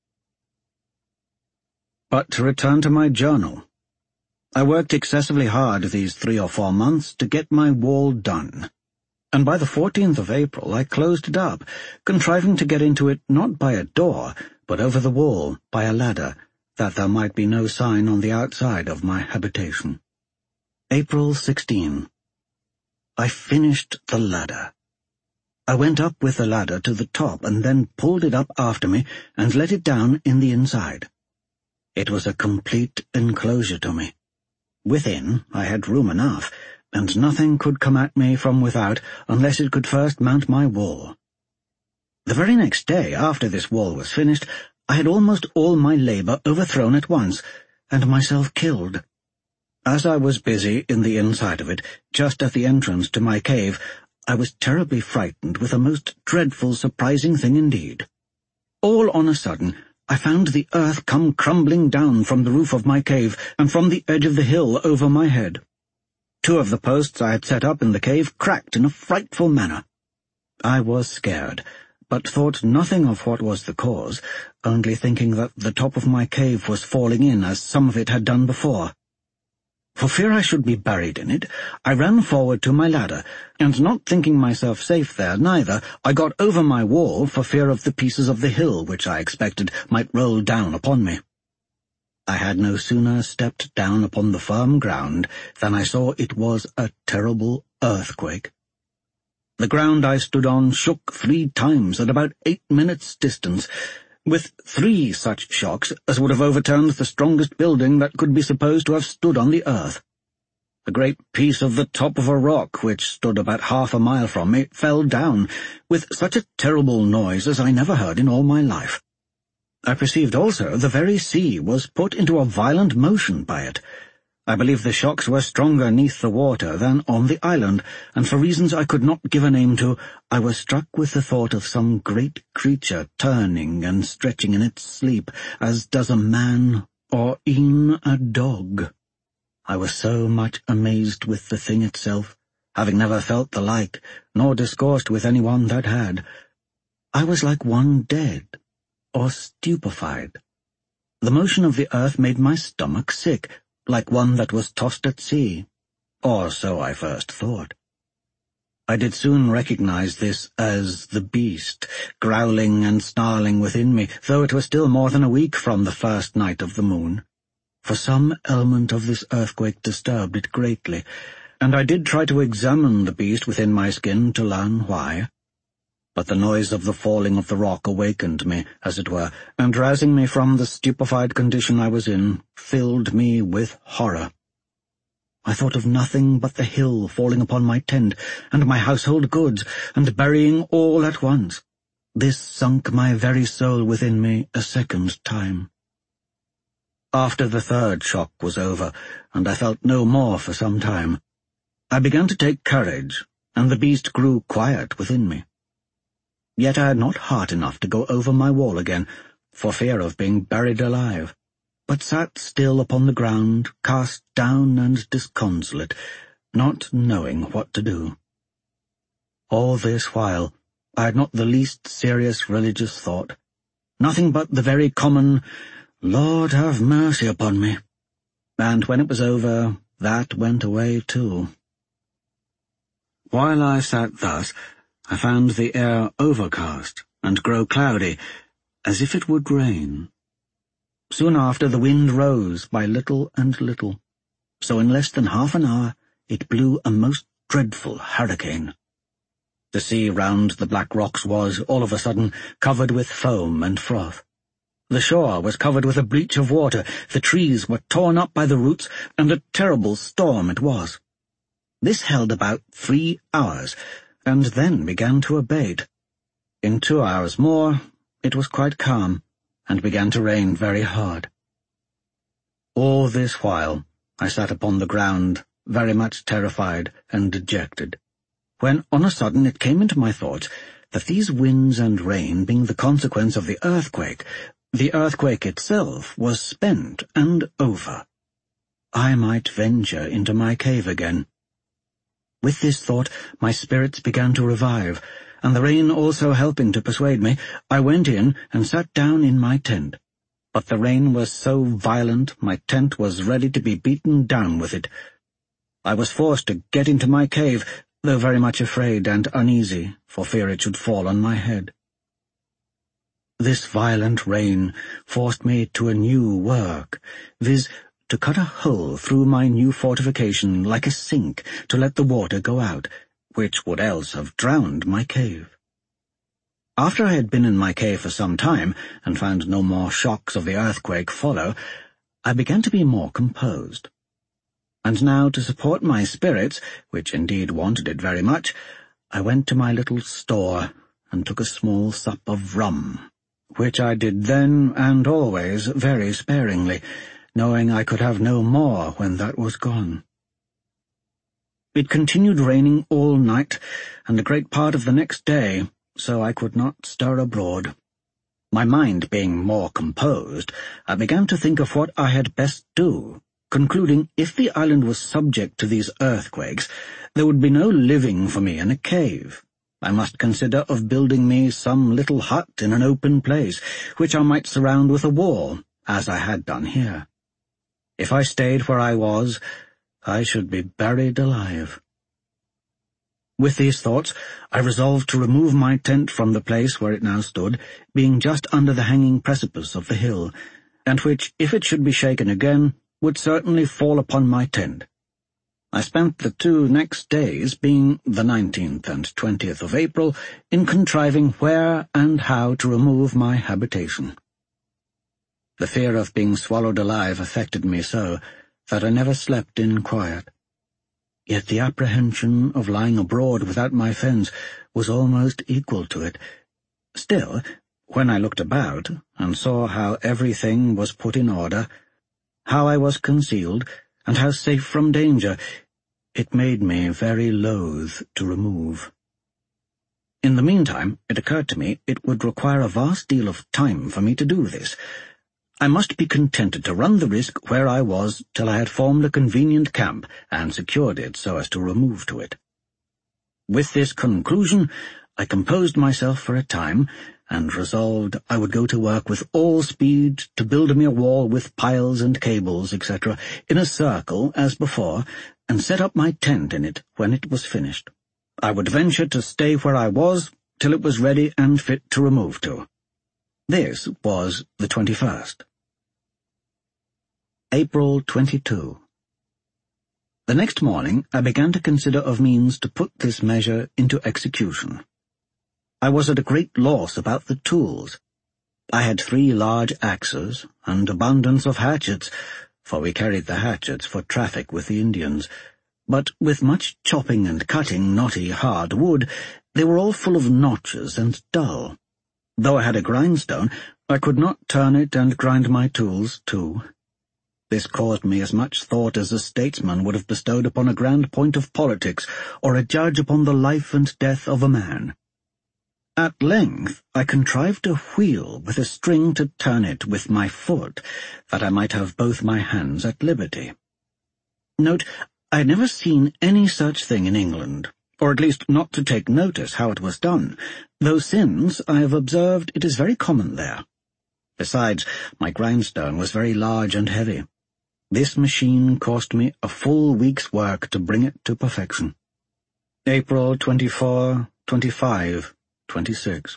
But to return to my journal. I worked excessively hard these three or four months to get my wall done, and by the fourteenth of April I closed it up, contriving to get into it not by a door, but over the wall by a ladder, that there might be no sign on the outside of my habitation. April sixteenth. I finished the ladder. I went up with the ladder to the top and then pulled it up after me and let it down in the inside. It was a complete enclosure to me. Within, I had room enough, and nothing could come at me from without unless it could first mount my wall. The very next day, after this wall was finished, I had almost all my labour overthrown at once, and myself killed. As I was busy in the inside of it, just at the entrance to my cave, I was terribly frightened with a most dreadful, surprising thing indeed. All on a sudden, I found the earth come crumbling down from the roof of my cave and from the edge of the hill over my head. Two of the posts I had set up in the cave cracked in a frightful manner. I was scared, but thought nothing of what was the cause, only thinking that the top of my cave was falling in as some of it had done before. For fear I should be buried in it, I ran forward to my ladder, and not thinking myself safe there neither, I got over my wall for fear of the pieces of the hill which I expected might roll down upon me. I had no sooner stepped down upon the firm ground than I saw it was a terrible earthquake. The ground I stood on shook three times at about eight minutes' distance, with three such shocks as would have overturned the strongest building that could be supposed to have stood on the earth. A great piece of the top of a rock, which stood about half a mile from me, fell down, with such a terrible noise as I never heard in all my life. I perceived also the very sea was put into a violent motion by it. I believe the shocks were stronger neath the water than on the island, and for reasons I could not give a name to, I was struck with the thought of some great creature turning and stretching in its sleep, as does a man or e'en a dog. I was so much amazed with the thing itself, having never felt the like, nor discoursed with any one that had. I was like one dead, or stupefied. The motion of the earth made my stomach sick, like one that was tossed at sea, or so I first thought. I did soon recognize this as the beast, growling and snarling within me, though it was still more than a week from the first night of the moon. For some element of this earthquake disturbed it greatly, and I did try to examine the beast within my skin to learn why. But the noise of the falling of the rock awakened me, as it were, and rousing me from the stupefied condition I was in, filled me with horror. I thought of nothing but the hill falling upon my tent, and my household goods, and burying all at once. This sunk my very soul within me a second time. After the third shock was over, and I felt no more for some time, I began to take courage, and the beast grew quiet within me. Yet I had not heart enough to go over my wall again, for fear of being buried alive, but sat still upon the ground, cast down and disconsolate, not knowing what to do. All this while I had not the least serious religious thought, nothing but the very common, "Lord, have mercy upon me," and when it was over, that went away too. While I sat thus, I found the air overcast and grow cloudy, as if it would rain. Soon after the wind rose by little and little, so in less than half an hour it blew a most dreadful hurricane. The sea round the black rocks was, all of a sudden, covered with foam and froth. The shore was covered with a breach of water, the trees were torn up by the roots, and a terrible storm it was. This held about three hours, and then began to abate. In two hours more it was quite calm, and began to rain very hard. All this while I sat upon the ground, very much terrified and dejected, when on a sudden it came into my thoughts that these winds and rain being the consequence of the earthquake, the earthquake itself was spent and over. I might venture into my cave again. With this thought my spirits began to revive, and the rain also helping to persuade me, I went in and sat down in my tent. But the rain was so violent my tent was ready to be beaten down with it. I was forced to get into my cave, though very much afraid and uneasy, for fear it should fall on my head. This violent rain forced me to a new work, viz., to cut a hole through my new fortification like a sink to let the water go out, which would else have drowned my cave. After I had been in my cave for some time, and found no more shocks of the earthquake follow, I began to be more composed. And now, to support my spirits, which indeed wanted it very much, I went to my little store, and took a small sup of rum, which I did then and always very sparingly, knowing I could have no more when that was gone. It continued raining all night, and a great part of the next day, so I could not stir abroad. My mind being more composed, I began to think of what I had best do, concluding if the island was subject to these earthquakes, there would be no living for me in a cave, I must consider of building me some little hut in an open place, which I might surround with a wall, as I had done here. If I stayed where I was, I should be buried alive. With these thoughts, I resolved to remove my tent from the place where it now stood, being just under the hanging precipice of the hill, and which, if it should be shaken again, would certainly fall upon my tent. I spent the two next days, being the nineteenth and twentieth of April, in contriving where and how to remove my habitation. The fear of being swallowed alive affected me so that I never slept in quiet. Yet the apprehension of lying abroad without my fence was almost equal to it. Still, when I looked about and saw how everything was put in order, how I was concealed, and how safe from danger, it made me very loath to remove. In the meantime, it occurred to me it would require a vast deal of time for me to do this. I must be contented to run the risk where I was till I had formed a convenient camp and secured it so as to remove to it. With this conclusion, I composed myself for a time, and resolved I would go to work with all speed to build me a wall with piles and cables, et cetera, in a circle as before, and set up my tent in it when it was finished. I would venture to stay where I was till it was ready and fit to remove to. This was the twenty-first. April twenty-second. The next morning I began to consider of means to put this measure into execution. I was at a great loss about the tools. I had three large axes and abundance of hatchets, for we carried the hatchets for traffic with the Indians, but with much chopping and cutting knotty hard wood, they were all full of notches and dull. Though I had a grindstone, I could not turn it and grind my tools too. This caused me as much thought as a statesman would have bestowed upon a grand point of politics, or a judge upon the life and death of a man. At length I contrived a wheel with a string to turn it with my foot, that I might have both my hands at liberty. Note, I had never seen any such thing in England, or at least not to take notice how it was done, though since I have observed it is very common there. Besides, my grindstone was very large and heavy. This machine cost me a full week's work to bring it to perfection. April twenty-fourth, twenty-fifth, twenty-sixth.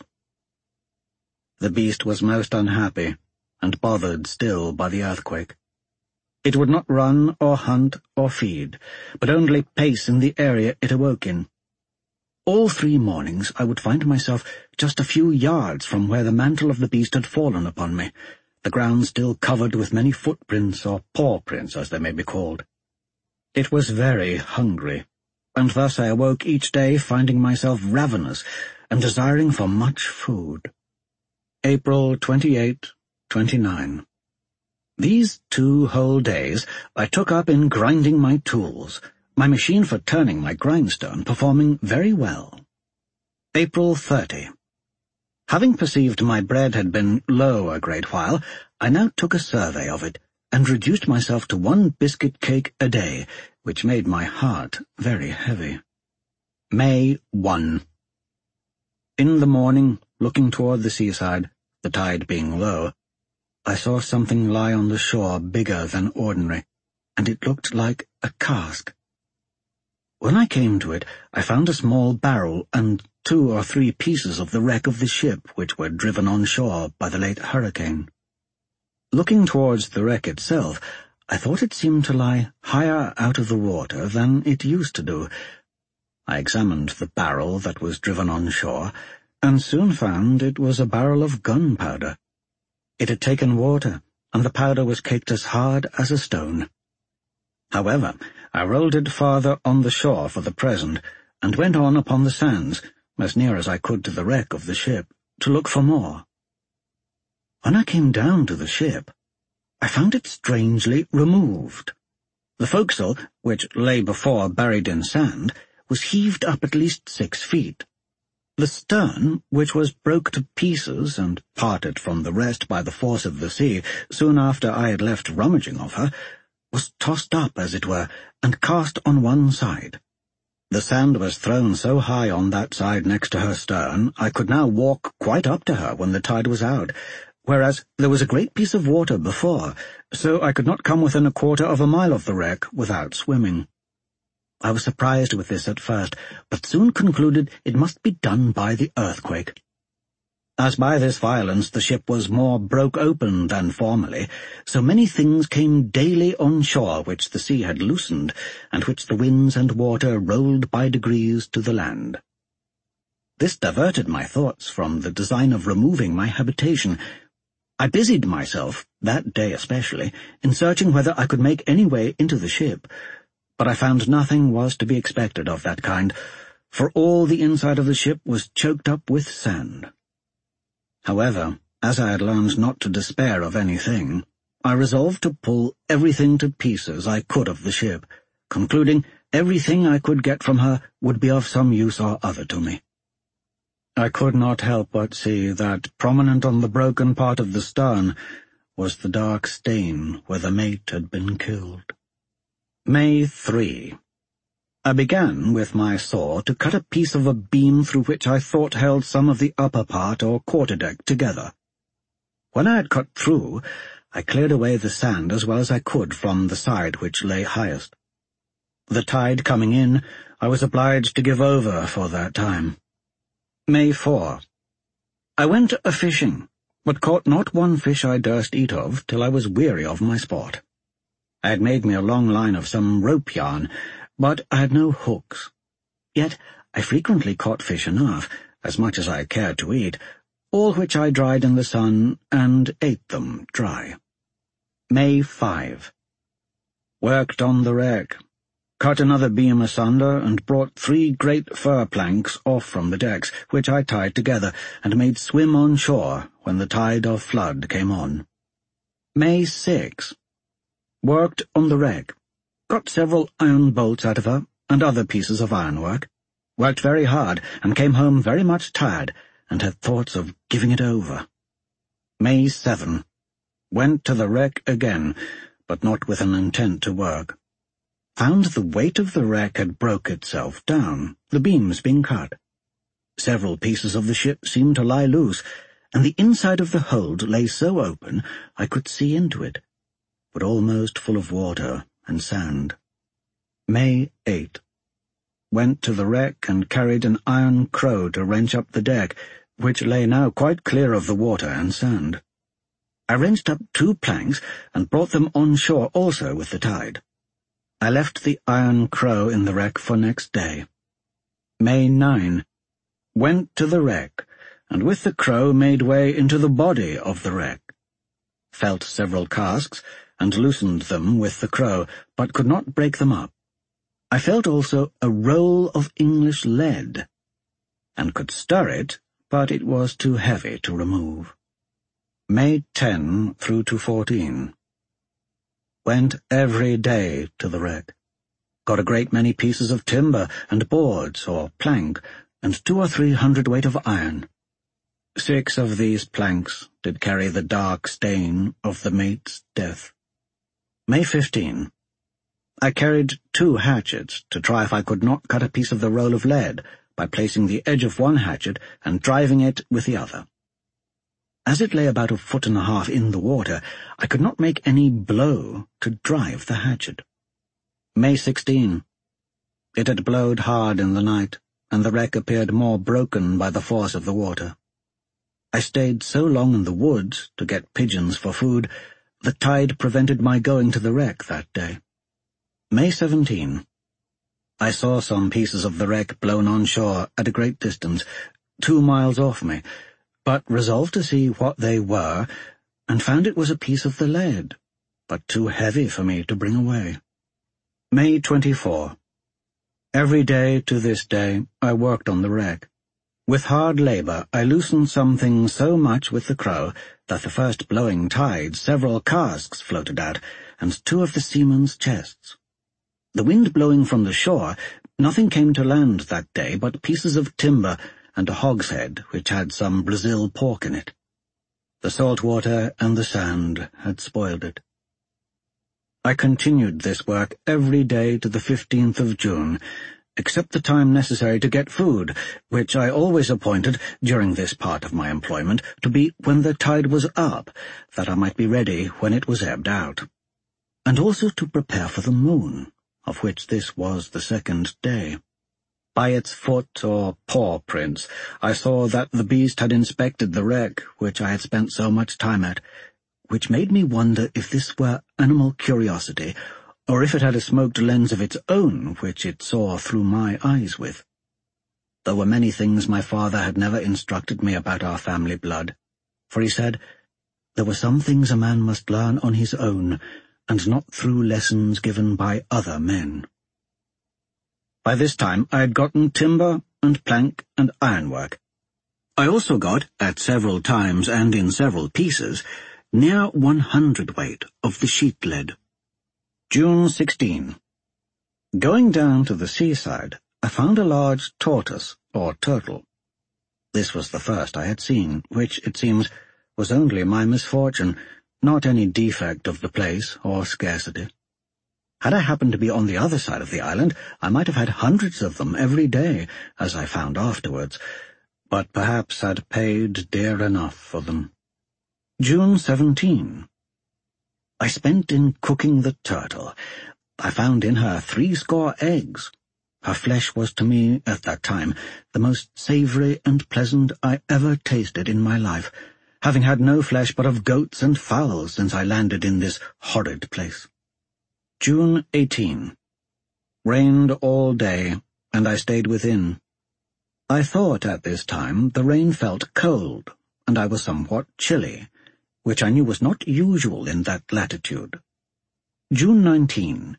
The beast was most unhappy, and bothered still by the earthquake. It would not run or hunt or feed, but only pace in the area it awoke in. All three mornings I would find myself just a few yards from where the mantle of the beast had fallen upon me, the ground still covered with many footprints or paw prints, as they may be called. It was very hungry, and thus I awoke each day finding myself ravenous and desiring for much food. April twenty-eighth, twenty-ninth. These two whole days I took up in grinding my tools, my machine for turning my grindstone performing very well. April thirtieth. Having perceived my bread had been low a great while, I now took a survey of it, and reduced myself to one biscuit cake a day, which made my heart very heavy. May first. In the morning, looking toward the seaside, the tide being low, I saw something lie on the shore bigger than ordinary, and it looked like a cask. When I came to it, I found a small barrel and two or three pieces of the wreck of the ship which were driven on shore by the late hurricane. Looking towards the wreck itself, I thought it seemed to lie higher out of the water than it used to do. I examined the barrel that was driven on shore, and soon found it was a barrel of gunpowder. It had taken water, and the powder was caked as hard as a stone. However, I rolled it farther on the shore for the present, and went on upon the sands, as near as I could to the wreck of the ship, to look for more. When I came down to the ship, I found it strangely removed. The forecastle, which lay before buried in sand, was heaved up at least six feet. The stern, which was broke to pieces and parted from the rest by the force of the sea soon after I had left rummaging of her, was tossed up, as it were, and cast on one side. The sand was thrown so high on that side next to her stern, I could now walk quite up to her when the tide was out, whereas there was a great piece of water before, so I could not come within a quarter of a mile of the wreck without swimming. I was surprised with this at first, but soon concluded it must be done by the earthquake. As by this violence the ship was more broke open than formerly, so many things came daily on shore which the sea had loosened, and which the winds and water rolled by degrees to the land. This diverted my thoughts from the design of removing my habitation. I busied myself, that day especially, in searching whether I could make any way into the ship, but I found nothing was to be expected of that kind, for all the inside of the ship was choked up with sand. However, as I had learned not to despair of anything, I resolved to pull everything to pieces I could of the ship, concluding everything I could get from her would be of some use or other to me. I could not help but see that prominent on the broken part of the stern was the dark stain where the mate had been killed. May third. I began with my saw to cut a piece of a beam through which I thought held some of the upper part or quarter-deck together. When I had cut through, I cleared away the sand as well as I could from the side which lay highest. The tide coming in, I was obliged to give over for that time. May fourth. I went a-fishing, but caught not one fish I durst eat of till I was weary of my sport. I had made me a long line of some rope yarn, but I had no hooks. Yet I frequently caught fish enough, as much as I cared to eat, all which I dried in the sun and ate them dry. May fifth. Worked on the wreck, cut another beam asunder, and brought three great fir planks off from the decks, which I tied together, and made swim on shore when the tide of flood came on. May sixth. Worked on the wreck, got several iron bolts out of her, and other pieces of ironwork, worked very hard, and came home very much tired, and had thoughts of giving it over. May seventh. Went to the wreck again, but not with an intent to work. Found the weight of the wreck had broke itself down, the beams being cut. Several pieces of the ship seemed to lie loose, and the inside of the hold lay so open I could see into it, but almost full of water and sand. May eighth. Went to the wreck and carried an iron crow to wrench up the deck, which lay now quite clear of the water and sand. I wrenched up two planks and brought them on shore also with the tide. I left the iron crow in the wreck for next day. May ninth. Went to the wreck, and with the crow made way into the body of the wreck. Felt several casks, and loosened them with the crow, but could not break them up. I felt also a roll of English lead, and could stir it, but it was too heavy to remove. May tenth through to fourteen. Went every day to the wreck. Got a great many pieces of timber, and boards, or plank, and two or three hundredweight of iron. Six of these planks did carry the dark stain of the mate's death. May fifteenth. I carried two hatchets to try if I could not cut a piece of the roll of lead by placing the edge of one hatchet and driving it with the other. As it lay about a foot and a half in the water, I could not make any blow to drive the hatchet. May sixteenth. It had blowed hard in the night, and the wreck appeared more broken by the force of the water. I stayed so long in the woods to get pigeons for food, the tide prevented my going to the wreck that day. May seventeenth. I saw some pieces of the wreck blown on shore at a great distance, two miles off me, but resolved to see what they were, and found it was a piece of the lead, but too heavy for me to bring away. May twenty-fourth. Every day to this day I worked on the wreck. With hard labour I loosened some things so much with the crow that the first blowing tide several casks floated out, and two of the seamen's chests. The wind blowing from the shore, nothing came to land that day but pieces of timber and a hogshead which had some Brazil pork in it. The salt water and the sand had spoiled it. I continued this work every day to the fifteenth of June, except the time necessary to get food, which I always appointed, during this part of my employment, to be when the tide was up, that I might be ready when it was ebbed out, and also to prepare for the moon, of which this was the second day. By its foot or paw prints, I saw that the beast had inspected the wreck which I had spent so much time at, which made me wonder if this were animal curiosity, or if it had a smoked lens of its own which it saw through my eyes with. There were many things my father had never instructed me about our family blood, for he said, there were some things a man must learn on his own, and not through lessons given by other men. By this time I had gotten timber and plank and ironwork. I also got, at several times and in several pieces, near one hundredweight of the sheet lead. June sixteenth. Going down to the seaside, I found a large tortoise, or turtle. This was the first I had seen, which, it seems, was only my misfortune, not any defect of the place or scarcity. Had I happened to be on the other side of the island, I might have had hundreds of them every day, as I found afterwards, but perhaps had paid dear enough for them. June seventeenth. I spent in cooking the turtle. I found in her threescore eggs. Her flesh was to me, at that time, the most savoury and pleasant I ever tasted in my life, having had no flesh but of goats and fowls since I landed in this horrid place. June eighteenth. Rained all day, and I stayed within. I thought at this time the rain felt cold, and I was somewhat chilly, which I knew was not usual in that latitude. June nineteenth.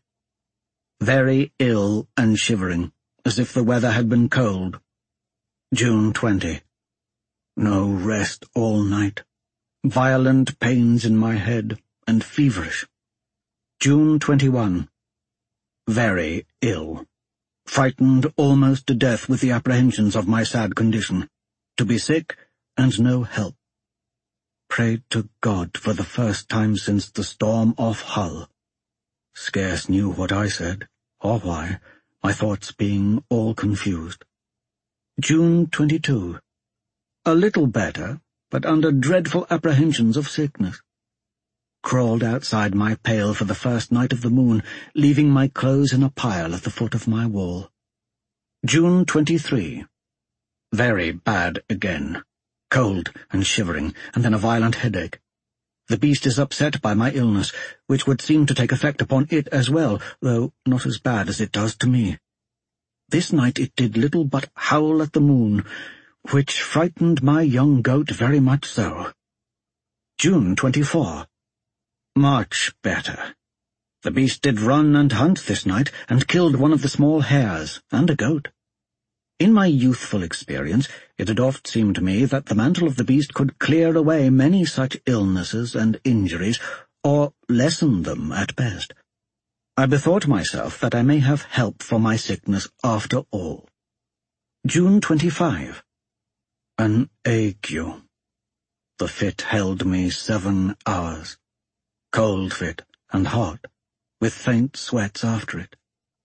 Very ill and shivering, as if the weather had been cold. June twentieth. No rest all night. Violent pains in my head, and feverish. June twenty-first. Very ill. Frightened almost to death with the apprehensions of my sad condition. To be sick, and no help. Prayed to God for the first time since the storm off Hull. Scarce knew what I said, or why, my thoughts being all confused. June twenty-second. A little better, but under dreadful apprehensions of sickness. Crawled outside my pail for the first night of the moon, leaving my clothes in a pile at the foot of my wall. June twenty-third. Very bad again. Cold and shivering, and then a violent headache. The beast is upset by my illness, which would seem to take effect upon it as well, though not as bad as it does to me. This night it did little but howl at the moon, which frightened my young goat very much so. June twenty-fourth. Much better. The beast did run and hunt this night, and killed one of the small hares, and a goat. In my youthful experience, it had oft seemed to me that the mantle of the beast could clear away many such illnesses and injuries, or lessen them at best. I bethought myself that I may have help for my sickness after all. June twenty-fifth. An ague. The fit held me seven hours. Cold fit and hot, with faint sweats after it.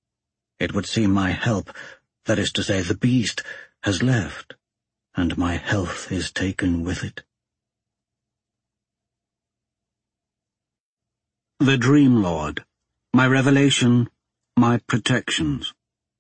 It would seem my help, that is to say the beast, has left, and my health is taken with it. The Dream Lord. My revelation, my protections.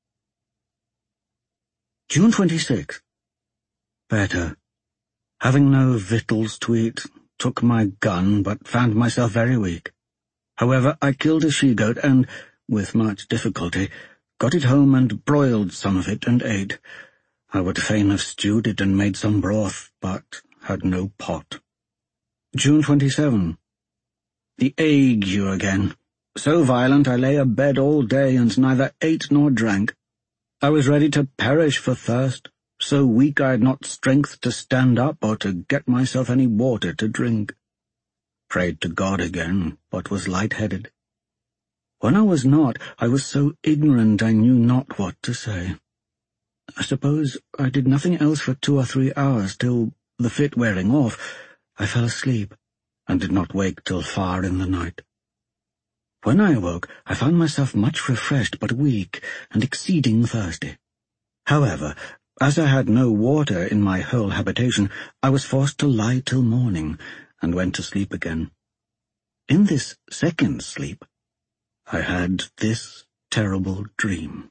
June twenty-sixth. Better. Having no victuals to eat, took my gun, but found myself very weak. However, I killed a she-goat and, with much difficulty, got it home and broiled some of it and ate. I would fain have stewed it and made some broth, but had no pot. June twenty-seventh. The ague again. So violent I lay abed all day and neither ate nor drank. I was ready to perish for thirst, so weak I had not strength to stand up or to get myself any water to drink. Prayed to God again, but was light-headed. When I was not, I was so ignorant I knew not what to say. I suppose I did nothing else for two or three hours till, the fit wearing off, I fell asleep, and did not wake till far in the night. When I awoke, I found myself much refreshed but weak, and exceeding thirsty. However, as I had no water in my whole habitation, I was forced to lie till morning, and went to sleep again. In this second sleep, I had this terrible dream.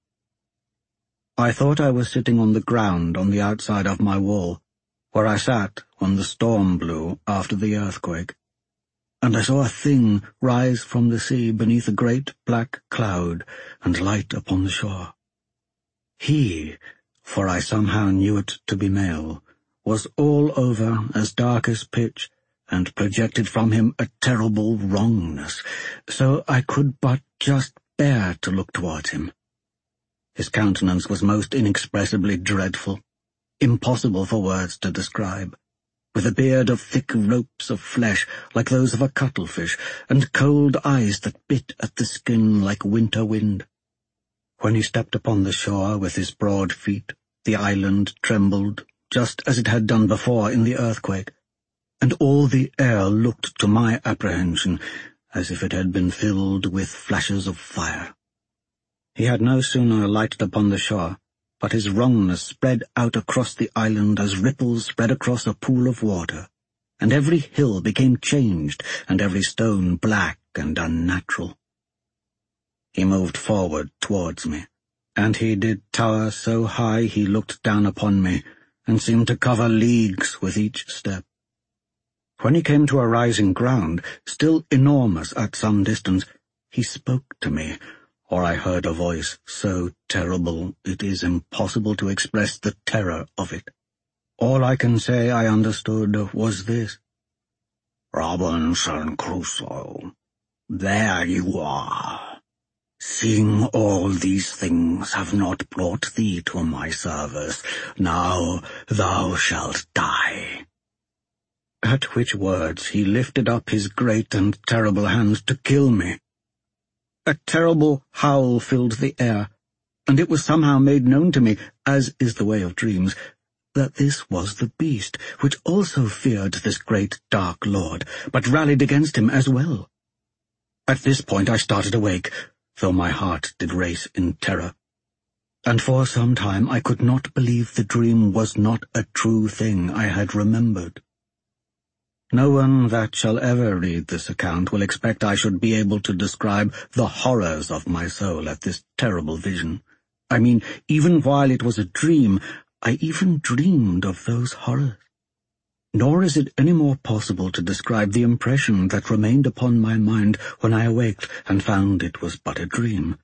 I thought I was sitting on the ground on the outside of my wall, where I sat when the storm blew after the earthquake, and I saw a thing rise from the sea beneath a great black cloud and light upon the shore. He, for I somehow knew it to be male, was all over as dark as pitch, and projected from him a terrible wrongness, so I could but just bear to look towards him. His countenance was most inexpressibly dreadful, impossible for words to describe, with a beard of thick ropes of flesh like those of a cuttlefish, and cold eyes that bit at the skin like winter wind. When he stepped upon the shore with his broad feet, the island trembled, just as it had done before in the earthquake, and all the air looked to my apprehension as if it had been filled with flashes of fire. He had no sooner lighted upon the shore, but his wrongness spread out across the island as ripples spread across a pool of water, and every hill became changed, and every stone black and unnatural. He moved forward towards me, and he did tower so high he looked down upon me, and seemed to cover leagues with each step. When he came to a rising ground, still enormous at some distance, he spoke to me, or I heard a voice so terrible it is impossible to express the terror of it. All I can say I understood was this: "Robinson Crusoe, there you are. Seeing all these things have not brought thee to my service, now thou shalt die." At which words he lifted up his great and terrible hand to kill me. A terrible howl filled the air, and it was somehow made known to me, as is the way of dreams, that this was the beast, which also feared this great dark lord, but rallied against him as well. At this point I started awake, though my heart did race in terror, and for some time I could not believe the dream was not a true thing I had remembered. No one that shall ever read this account will expect I should be able to describe the horrors of my soul at this terrible vision. I mean, even while it was a dream, I even dreamed of those horrors. Nor is it any more possible to describe the impression that remained upon my mind when I awaked and found it was but a dream.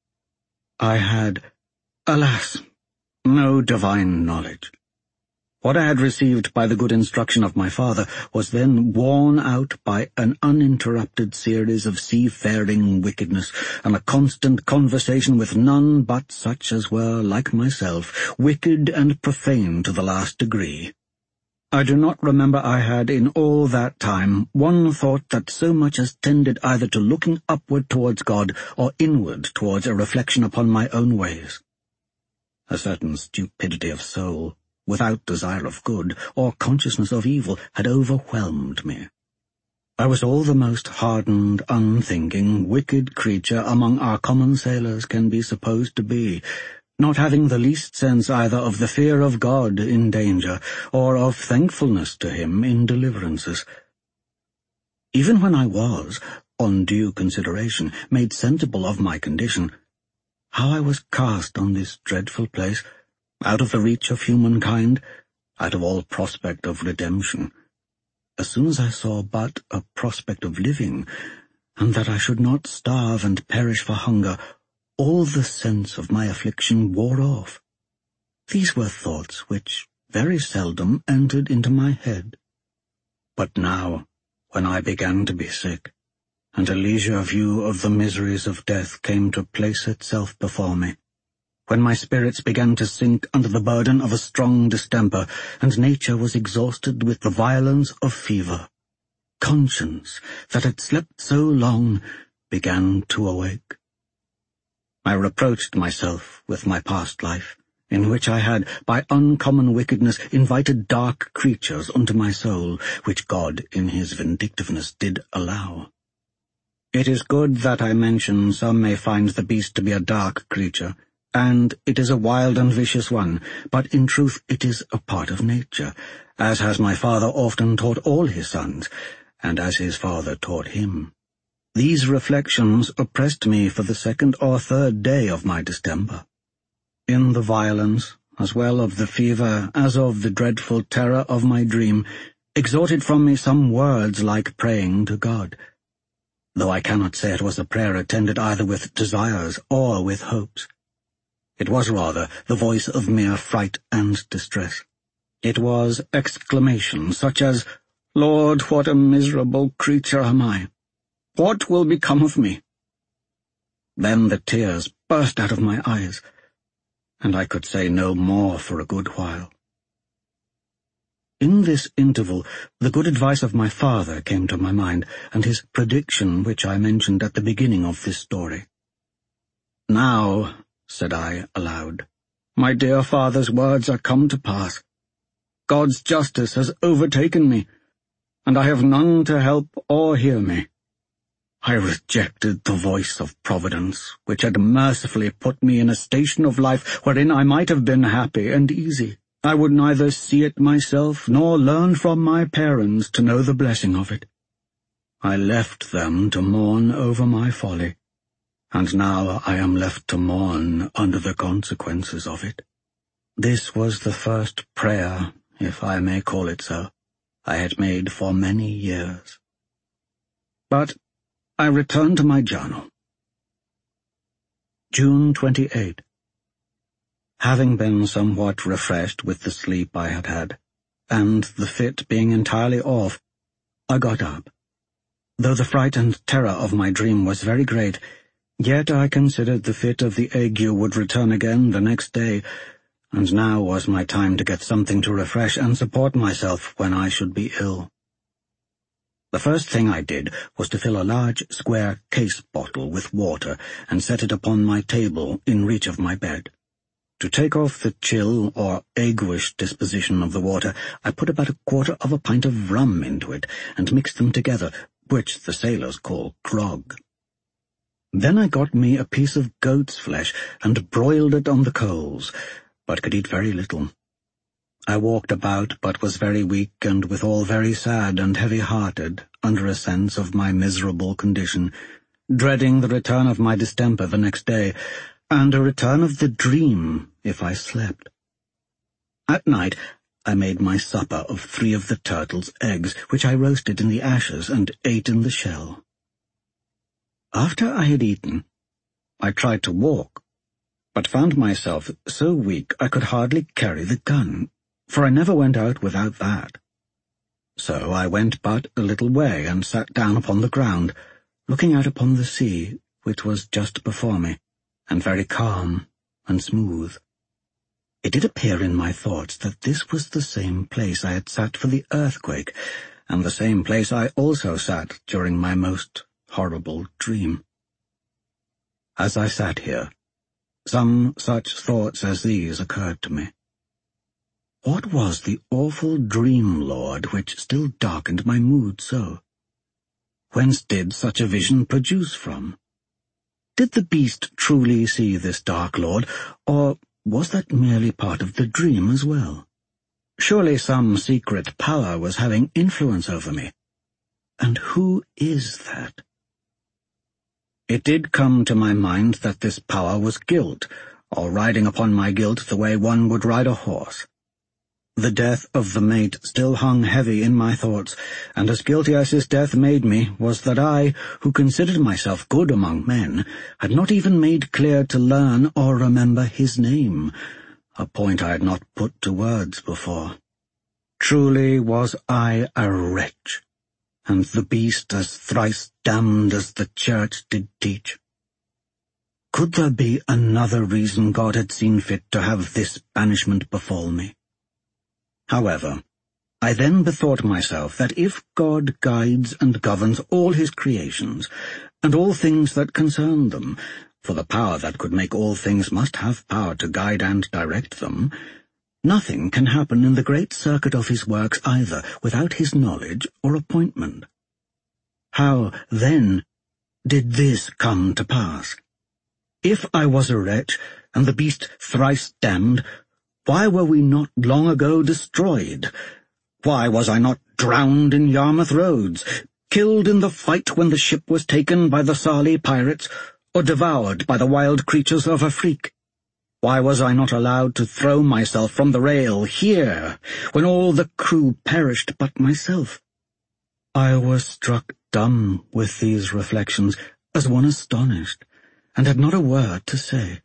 I had, alas, no divine knowledge. What I had received by the good instruction of my father was then worn out by an uninterrupted series of seafaring wickedness, and a constant conversation with none but such as were, like myself, wicked and profane to the last degree. I do not remember I had in all that time one thought that so much as tended either to looking upward towards God or inward towards a reflection upon my own ways. A certain stupidity of soul, without desire of good or consciousness of evil, had overwhelmed me. I was all the most hardened, unthinking, wicked creature among our common sailors can be supposed to be, not having the least sense either of the fear of God in danger, or of thankfulness to him in deliverances. Even when I was, on due consideration, made sensible of my condition, how I was cast on this dreadful place, out of the reach of humankind, out of all prospect of redemption, as soon as I saw but a prospect of living, and that I should not starve and perish for hunger, all the sense of my affliction wore off. These were thoughts which very seldom entered into my head. But now, when I began to be sick, and a leisure view of the miseries of death came to place itself before me, when my spirits began to sink under the burden of a strong distemper, and nature was exhausted with the violence of fever, conscience, that had slept so long, began to awake. I reproached myself with my past life, in which I had, by uncommon wickedness, invited dark creatures unto my soul, which God in his vindictiveness did allow. It is good that I mention some may find the beast to be a dark creature, and it is a wild and vicious one, but in truth it is a part of nature, as has my father often taught all his sons, and as his father taught him. These reflections oppressed me for the second or third day of my distemper. In the violence, as well of the fever as of the dreadful terror of my dream, extorted from me some words like praying to God, though I cannot say it was a prayer attended either with desires or with hopes. It was rather the voice of mere fright and distress. It was exclamation such as, "Lord, what a miserable creature am I! What will become of me?" Then the tears burst out of my eyes, and I could say no more for a good while. In this interval, the good advice of my father came to my mind, and his prediction which I mentioned at the beginning of this story. "Now," said I aloud, "my dear father's words are come to pass. God's justice has overtaken me, and I have none to help or hear me. I rejected the voice of Providence, which had mercifully put me in a station of life wherein I might have been happy and easy. I would neither see it myself nor learn from my parents to know the blessing of it. I left them to mourn over my folly, and now I am left to mourn under the consequences of it." This was the first prayer, if I may call it so, I had made for many years. But I return to my journal. June twenty-eighth. Having been somewhat refreshed with the sleep I had had, and the fit being entirely off, I got up. Though the fright and terror of my dream was very great, yet I considered the fit of the ague would return again the next day, and now was my time to get something to refresh and support myself when I should be ill. The first thing I did was to fill a large square case bottle with water and set it upon my table in reach of my bed. To take off the chill or aguish disposition of the water, I put about a quarter of a pint of rum into it and mixed them together, which the sailors call grog. Then I got me a piece of goat's flesh and broiled it on the coals, but could eat very little. I walked about, but was very weak and withal very sad and heavy-hearted, under a sense of my miserable condition, dreading the return of my distemper the next day, and a return of the dream if I slept. At night I made my supper of three of the turtle's eggs, which I roasted in the ashes and ate in the shell. After I had eaten, I tried to walk, but found myself so weak I could hardly carry the gun, for I never went out without that. So I went but a little way and sat down upon the ground, looking out upon the sea, which was just before me, and very calm and smooth. It did appear in my thoughts that this was the same place I had sat for the earthquake, and the same place I also sat during my most horrible dream. As I sat here, some such thoughts as these occurred to me. What was the awful dream, Lord, which still darkened my mood so? Whence did such a vision produce from? Did the beast truly see this dark lord, or was that merely part of the dream as well? Surely some secret power was having influence over me. And who is that? It did come to my mind that this power was guilt, or riding upon my guilt the way one would ride a horse. The death of the mate still hung heavy in my thoughts, and as guilty as his death made me was that I, who considered myself good among men, had not even made clear to learn or remember his name, a point I had not put to words before. Truly was I a wretch, and the beast as thrice damned as the church did teach. Could there be another reason God had seen fit to have this banishment befall me? However, I then bethought myself that if God guides and governs all his creations, and all things that concern them, for the power that could make all things must have power to guide and direct them, nothing can happen in the great circuit of his works either without his knowledge or appointment. How, then, did this come to pass? If I was a wretch, and the beast thrice damned, why were we not long ago destroyed? Why was I not drowned in Yarmouth Roads, killed in the fight when the ship was taken by the Sarli pirates, or devoured by the wild creatures of Afrique? Why was I not allowed to throw myself from the rail here, when all the crew perished but myself? I was struck dumb with these reflections, as one astonished, and had not a word to say.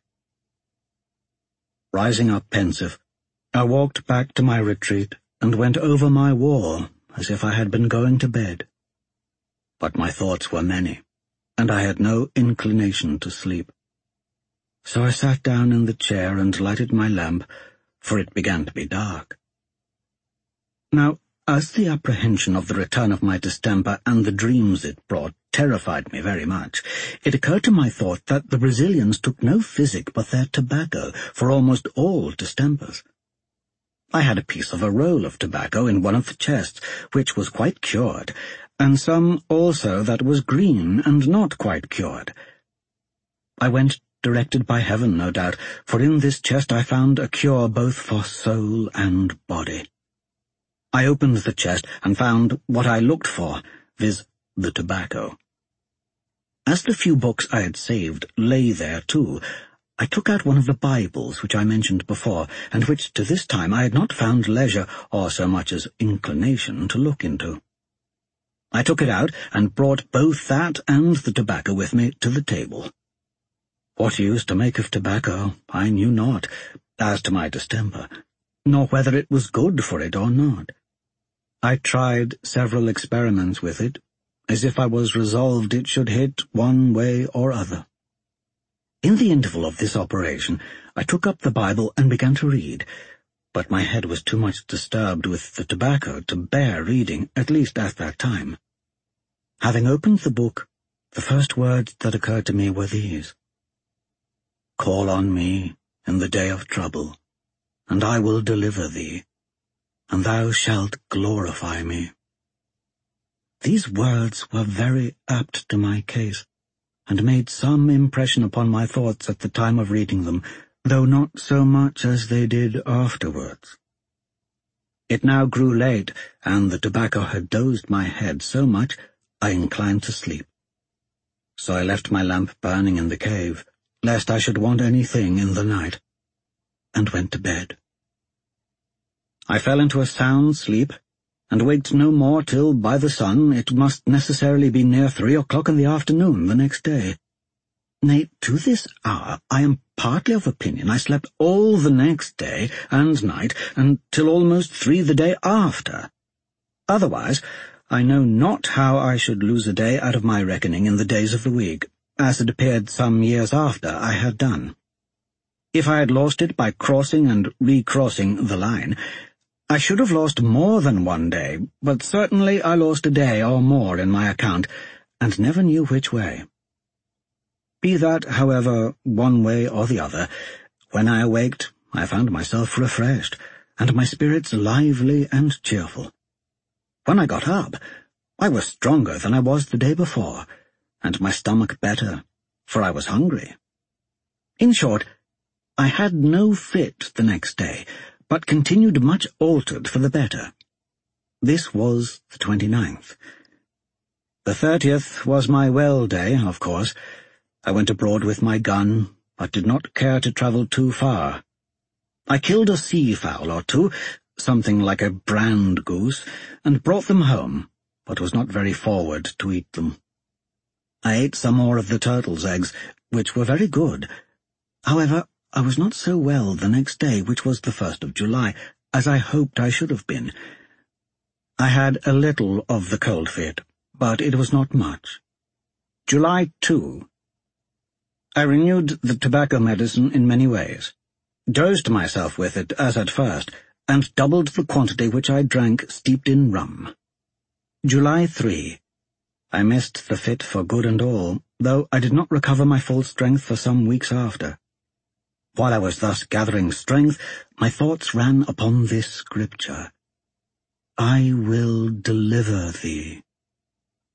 Rising up pensive, I walked back to my retreat, and went over my wall, as if I had been going to bed. But my thoughts were many, and I had no inclination to sleep. So I sat down in the chair and lighted my lamp, for it began to be dark. Now, as the apprehension of the return of my distemper and the dreams it brought terrified me very much, it occurred to my thought that the Brazilians took no physic but their tobacco for almost all distempers. I had a piece of a roll of tobacco in one of the chests, which was quite cured, and some also that was green and not quite cured. I went directed by heaven, no doubt, for in this chest I found a cure both for soul and body. I opened the chest and found what I looked for, viz., the tobacco. As the few books I had saved lay there too, I took out one of the Bibles which I mentioned before, and which to this time I had not found leisure or so much as inclination to look into. I took it out and brought both that and the tobacco with me to the table. What use to make of tobacco I knew not, as to my distemper, nor whether it was good for it or not. I tried several experiments with it, as if I was resolved it should hit one way or other. In the interval of this operation, I took up the Bible and began to read, but my head was too much disturbed with the tobacco to bear reading, at least at that time. Having opened the book, the first words that occurred to me were these: "Call on me in the day of trouble, and I will deliver thee, and thou shalt glorify me." These words were very apt to my case, and made some impression upon my thoughts at the time of reading them, though not so much as they did afterwards. It now grew late, and the tobacco had dozed my head so much I inclined to sleep. So I left my lamp burning in the cave, lest I should want anything in the night, and went to bed. I fell into a sound sleep, and waked no more till, by the sun, it must necessarily be near three o'clock in the afternoon the next day. Nay, to this hour I am partly of opinion I slept all the next day and night, and till almost three the day after. Otherwise, I know not how I should lose a day out of my reckoning in the days of the week, as it appeared some years after I had done. If I had lost it by crossing and recrossing the line, I should have lost more than one day, but certainly I lost a day or more in my account, and never knew which way. Be that, however, one way or the other, when I awaked I found myself refreshed, and my spirits lively and cheerful. When I got up, I was stronger than I was the day before, and my stomach better, for I was hungry. In short, I had no fit the next day, but continued much altered for the better. This was the twenty-ninth. The thirtieth was my well day, of course. I went abroad with my gun, but did not care to travel too far. I killed a sea-fowl or two, something like a brand goose, and brought them home, but was not very forward to eat them. I ate some more of the turtle's eggs, which were very good. However, I was not so well the next day, which was the first of July, as I hoped I should have been. I had a little of the cold fit, but it was not much. July two. I renewed the tobacco medicine in many ways, dosed myself with it as at first, and doubled the quantity which I drank steeped in rum. July three. I missed the fit for good and all, though I did not recover my full strength for some weeks after. While I was thus gathering strength, my thoughts ran upon this scripture: "I will deliver thee."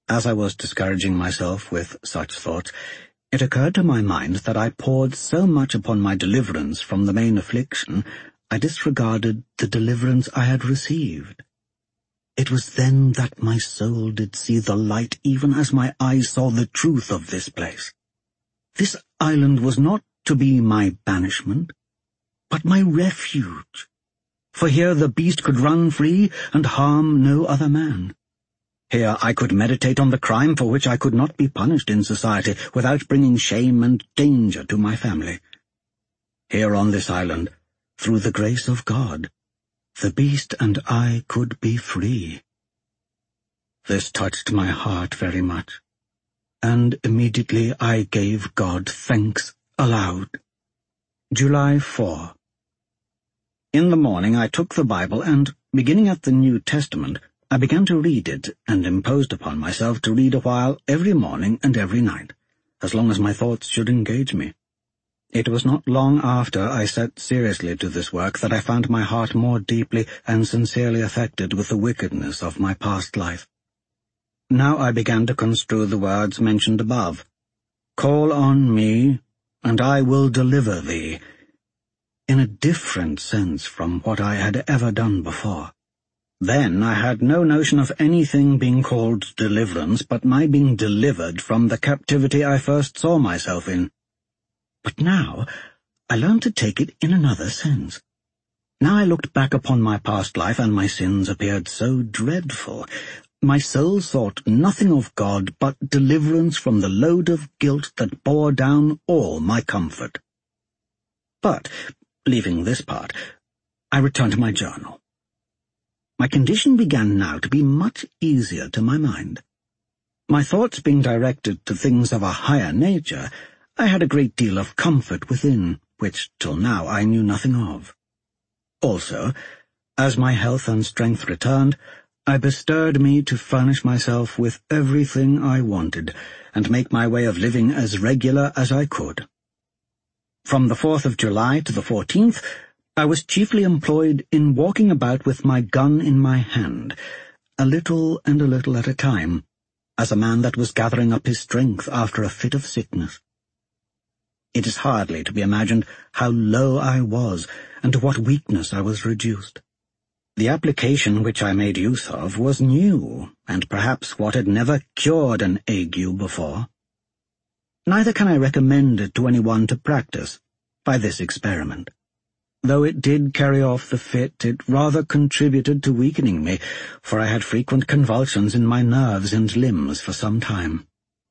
As I was discouraging myself with such thoughts, it occurred to my mind that I poured so much upon my deliverance from the main affliction, I disregarded the deliverance I had received. It was then that my soul did see the light, even as my eyes saw the truth of this place. This island was not to be my banishment, but my refuge, for here the beast could run free and harm no other man. Here I could meditate on the crime for which I could not be punished in society without bringing shame and danger to my family. Here on this island, through the grace of God, the beast and I could be free. This touched my heart very much, and immediately I gave God thanks aloud. July fourth. In the morning I took the Bible and, beginning at the New Testament, I began to read it, and imposed upon myself to read a while every morning and every night, as long as my thoughts should engage me. It was not long after I set seriously to this work that I found my heart more deeply and sincerely affected with the wickedness of my past life. Now I began to construe the words mentioned above. "Call on me, and I will deliver thee," in a different sense from what I had ever done before. Then I had no notion of anything being called deliverance but my being delivered from the captivity I first saw myself in. But now I learned to take it in another sense. Now I looked back upon my past life, and my sins appeared so dreadful. My soul sought nothing of God but deliverance from the load of guilt that bore down all my comfort. But, leaving this part, I returned to my journal. My condition began now to be much easier to my mind. My thoughts being directed to things of a higher nature, I had a great deal of comfort within, which till now I knew nothing of. Also, as my health and strength returned, I bestirred me to furnish myself with everything I wanted, and make my way of living as regular as I could. From the fourth of July to the fourteenth, I was chiefly employed in walking about with my gun in my hand, a little and a little at a time, as a man that was gathering up his strength after a fit of sickness. It is hardly to be imagined how low I was, and to what weakness I was reduced. The application which I made use of was new, and perhaps what had never cured an ague before. Neither can I recommend it to anyone to practice by this experiment. Though it did carry off the fit, it rather contributed to weakening me, for I had frequent convulsions in my nerves and limbs for some time.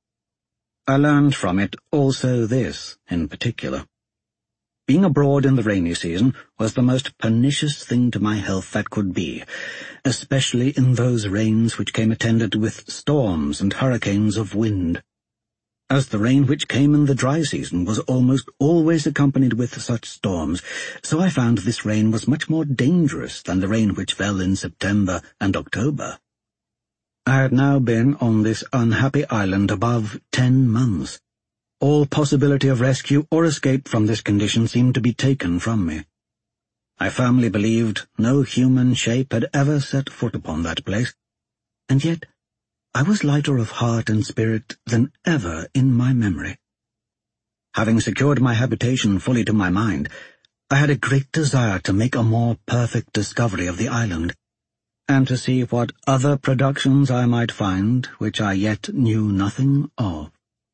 I learned from it also this, in particular. Being abroad in the rainy season was the most pernicious thing to my health that could be, especially in those rains which came attended with storms and hurricanes of wind. As the rain which came in the dry season was almost always accompanied with such storms, so I found this rain was much more dangerous than the rain which fell in September and October. I had now been on this unhappy island above ten months. All possibility of rescue or escape from this condition seemed to be taken from me. I firmly believed no human shape had ever set foot upon that place, and yet I was lighter of heart and spirit than ever in my memory. Having secured my habitation fully to my mind, I had a great desire to make a more perfect discovery of the island, and to see what other productions I might find which I yet knew nothing of.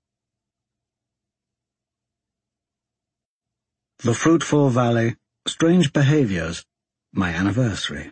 The Fruitful Valley, Strange Behaviours, my anniversary.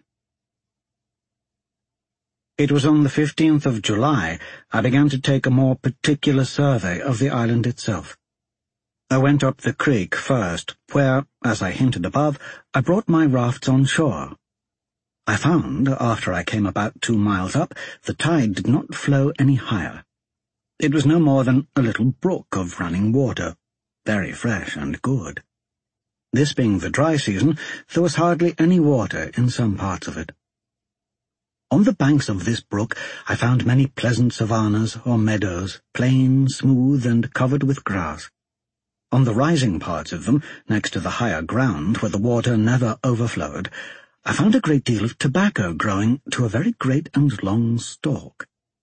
It was on the fifteenth of July I began to take a more particular survey of the island itself. I went up the creek first, where, as I hinted above, I brought my rafts on shore. I found, after I came about two miles up, the tide did not flow any higher. It was no more than a little brook of running water, very fresh and good. This being the dry season, there was hardly any water in some parts of it. On the banks of this brook I found many pleasant savannas or meadows, plain, smooth, and covered with grass. On the rising parts of them, next to the higher ground where the water never overflowed, I found a great deal of tobacco growing to a very great and long stalk.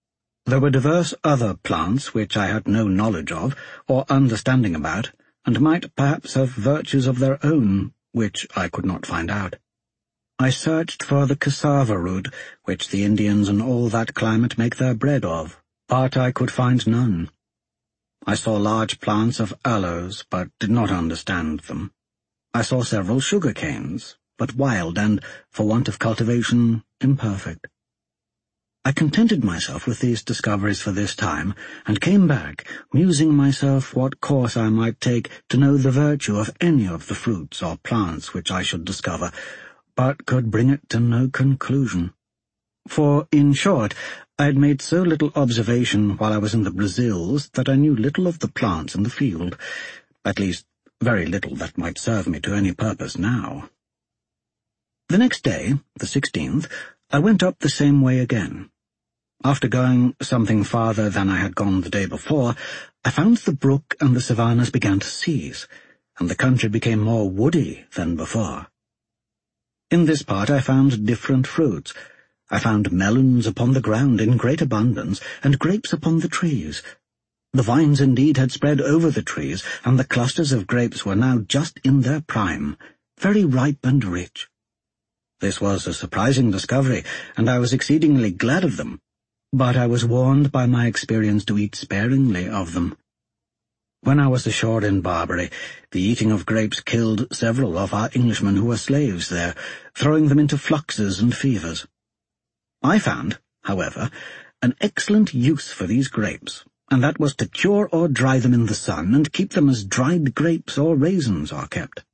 There were divers other plants which I had no knowledge of or understanding about, and might perhaps have virtues of their own, which I could not find out. I searched for the cassava root, which the Indians in all that climate make their bread of, but I could find none. I saw large plants of aloes, but did not understand them. I saw several sugar canes, but wild and, for want of cultivation, imperfect. I contented myself with these discoveries for this time, and came back, musing myself what course I might take to know the virtue of any of the fruits or plants which I should discover, but could bring it to no conclusion. For, in short, I had made so little observation while I was in the Brazils that I knew little of the plants in the field, at least very little that might serve me to any purpose now. The next day, the sixteenth, I went up the same way again. After going something farther than I had gone the day before, I found the brook and the savannas began to cease, and the country became more woody than before. In this part I found different fruits. I found melons upon the ground in great abundance, and grapes upon the trees. The vines indeed had spread over the trees, and the clusters of grapes were now just in their prime, very ripe and rich. This was a surprising discovery, and I was exceedingly glad of them, but I was warned by my experience to eat sparingly of them. When I was ashore in Barbary, the eating of grapes killed several of our Englishmen who were slaves there, throwing them into fluxes and fevers. I found, however, an excellent use for these grapes, and that was to cure or dry them in the sun and keep them as dried grapes or raisins are kept.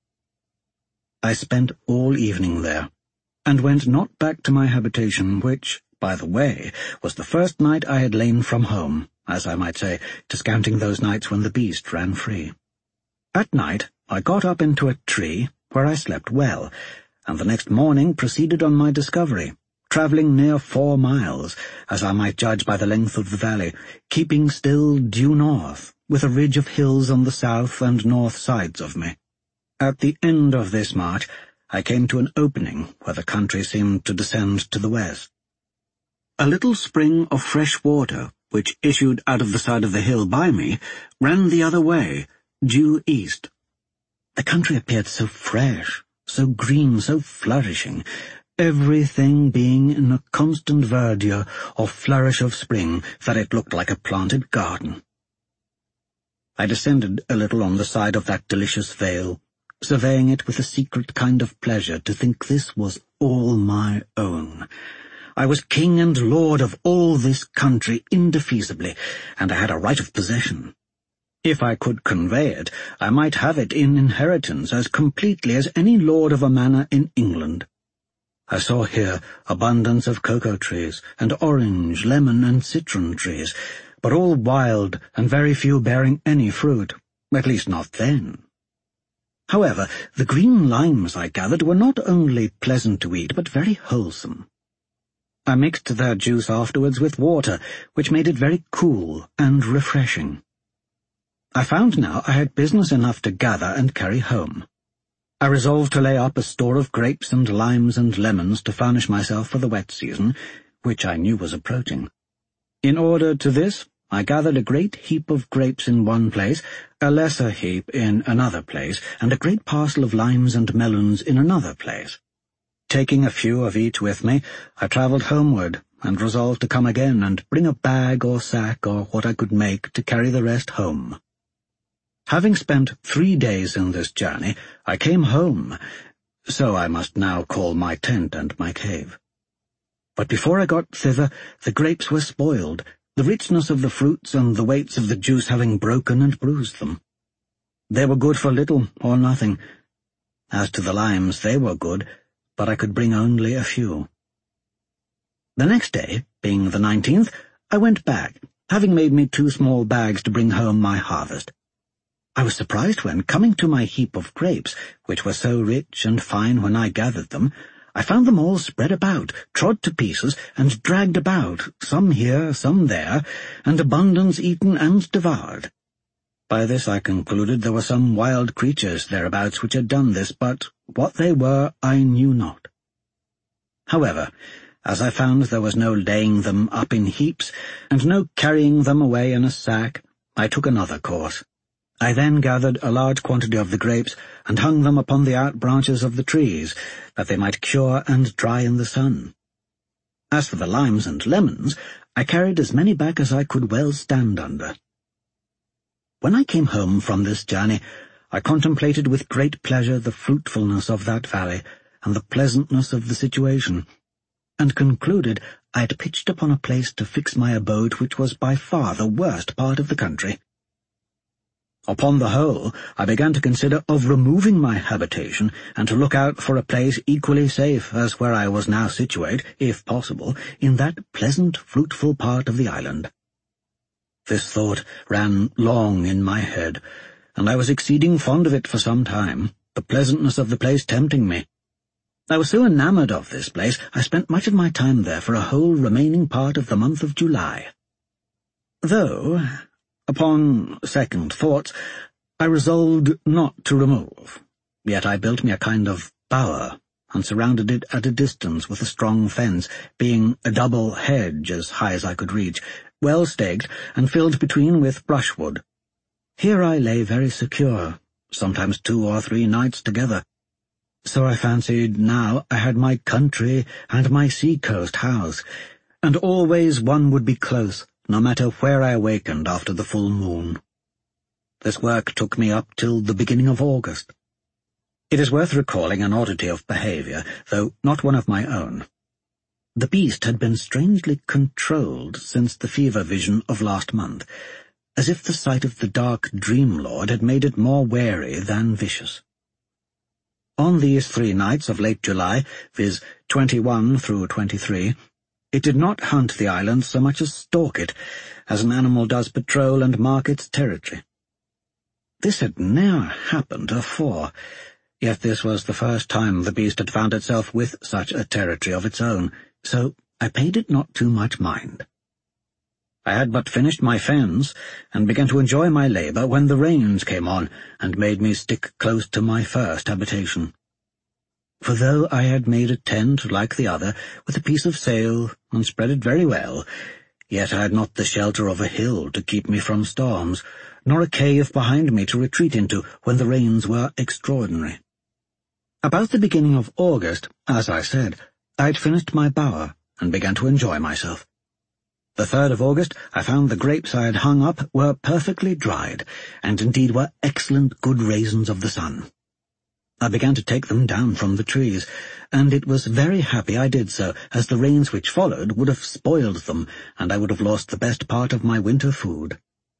I spent all evening there, and went not back to my habitation, which, by the way, was the first night I had lain from home, as I might say, discounting those nights when the beast ran free. At night I got up into a tree, where I slept well, and the next morning proceeded on my discovery, travelling near four miles, as I might judge by the length of the valley, keeping still due north, with a ridge of hills on the south and north sides of me. At the end of this march I came to an opening where the country seemed to descend to the west. A little spring of fresh water, which issued out of the side of the hill by me, ran the other way, due east. The country appeared so fresh, so green, so flourishing, everything being in a constant verdure or flourish of spring, that it looked like a planted garden. I descended a little on the side of that delicious vale, surveying it with a secret kind of pleasure to think this was all my own. I was king and lord of all this country indefeasibly, and I had a right of possession. If I could convey it, I might have it in inheritance as completely as any lord of a manor in England. I saw here abundance of cocoa trees, and orange, lemon, and citron trees, but all wild, and very few bearing any fruit, at least not then. However, the green limes I gathered were not only pleasant to eat, but very wholesome. I mixed their juice afterwards with water, which made it very cool and refreshing. I found now I had business enough to gather and carry home. I resolved to lay up a store of grapes and limes and lemons to furnish myself for the wet season, which I knew was approaching. In order to this, I gathered a great heap of grapes in one place, a lesser heap in another place, and a great parcel of limes and melons in another place. Taking a few of each with me, I travelled homeward, and resolved to come again and bring a bag or sack or what I could make to carry the rest home. Having spent three days in this journey, I came home, so I must now call my tent and my cave. But before I got thither, the grapes were spoiled, the richness of the fruits and the weights of the juice having broken and bruised them. They were good for little or nothing. As to the limes, they were good, but I could bring only a few. The next day, being the nineteenth, I went back, having made me two small bags to bring home my harvest. I was surprised when, coming to my heap of grapes, which were so rich and fine when I gathered them, I found them all spread about, trod to pieces, and dragged about, some here, some there, and abundance eaten and devoured. By this I concluded there were some wild creatures thereabouts which had done this, but what they were I knew not. However, as I found there was no laying them up in heaps, and no carrying them away in a sack, I took another course. I then gathered a large quantity of the grapes and hung them upon the out branches of the trees, that they might cure and dry in the sun. As for the limes and lemons, I carried as many back as I could well stand under. When I came home from this journey, I contemplated with great pleasure the fruitfulness of that valley and the pleasantness of the situation, and concluded I had pitched upon a place to fix my abode which was by far the worst part of the country. Upon the whole, I began to consider of removing my habitation, and to look out for a place equally safe as where I was now situate, if possible, in that pleasant, fruitful part of the island. This thought ran long in my head, and I was exceeding fond of it for some time, the pleasantness of the place tempting me. I was so enamoured of this place, I spent much of my time there for a whole remaining part of the month of July. Though, upon second thoughts, I resolved not to remove, yet I built me a kind of bower, and surrounded it at a distance with a strong fence, being a double hedge as high as I could reach, well staked, and filled between with brushwood. Here I lay very secure, sometimes two or three nights together. So I fancied now I had my country and my sea-coast house, and always one would be close, no matter where I awakened after the full moon. This work took me up till the beginning of August. It is worth recalling an oddity of behaviour, though not one of my own. The beast had been strangely controlled since the fever vision of last month, as if the sight of the dark dream-lord had made it more wary than vicious. On these three nights of late July, viz. twenty-one through twenty-three, it did not hunt the island so much as stalk it, as an animal does patrol and mark its territory. This had ne'er happened afore, yet this was the first time the beast had found itself with such a territory of its own, so I paid it not too much mind. I had but finished my fens, and began to enjoy my labour, when the rains came on, and made me stick close to my first habitation. For though I had made a tent like the other, with a piece of sail, and spread it very well, yet I had not the shelter of a hill to keep me from storms, nor a cave behind me to retreat into when the rains were extraordinary. About the beginning of August, as I said, I had finished my bower, and began to enjoy myself. The third of August I found the grapes I had hung up were perfectly dried, and indeed were excellent good raisins of the sun. I began to take them down from the trees, and it was very happy I did so, as the rains which followed would have spoiled them, and I would have lost the best part of my winter food.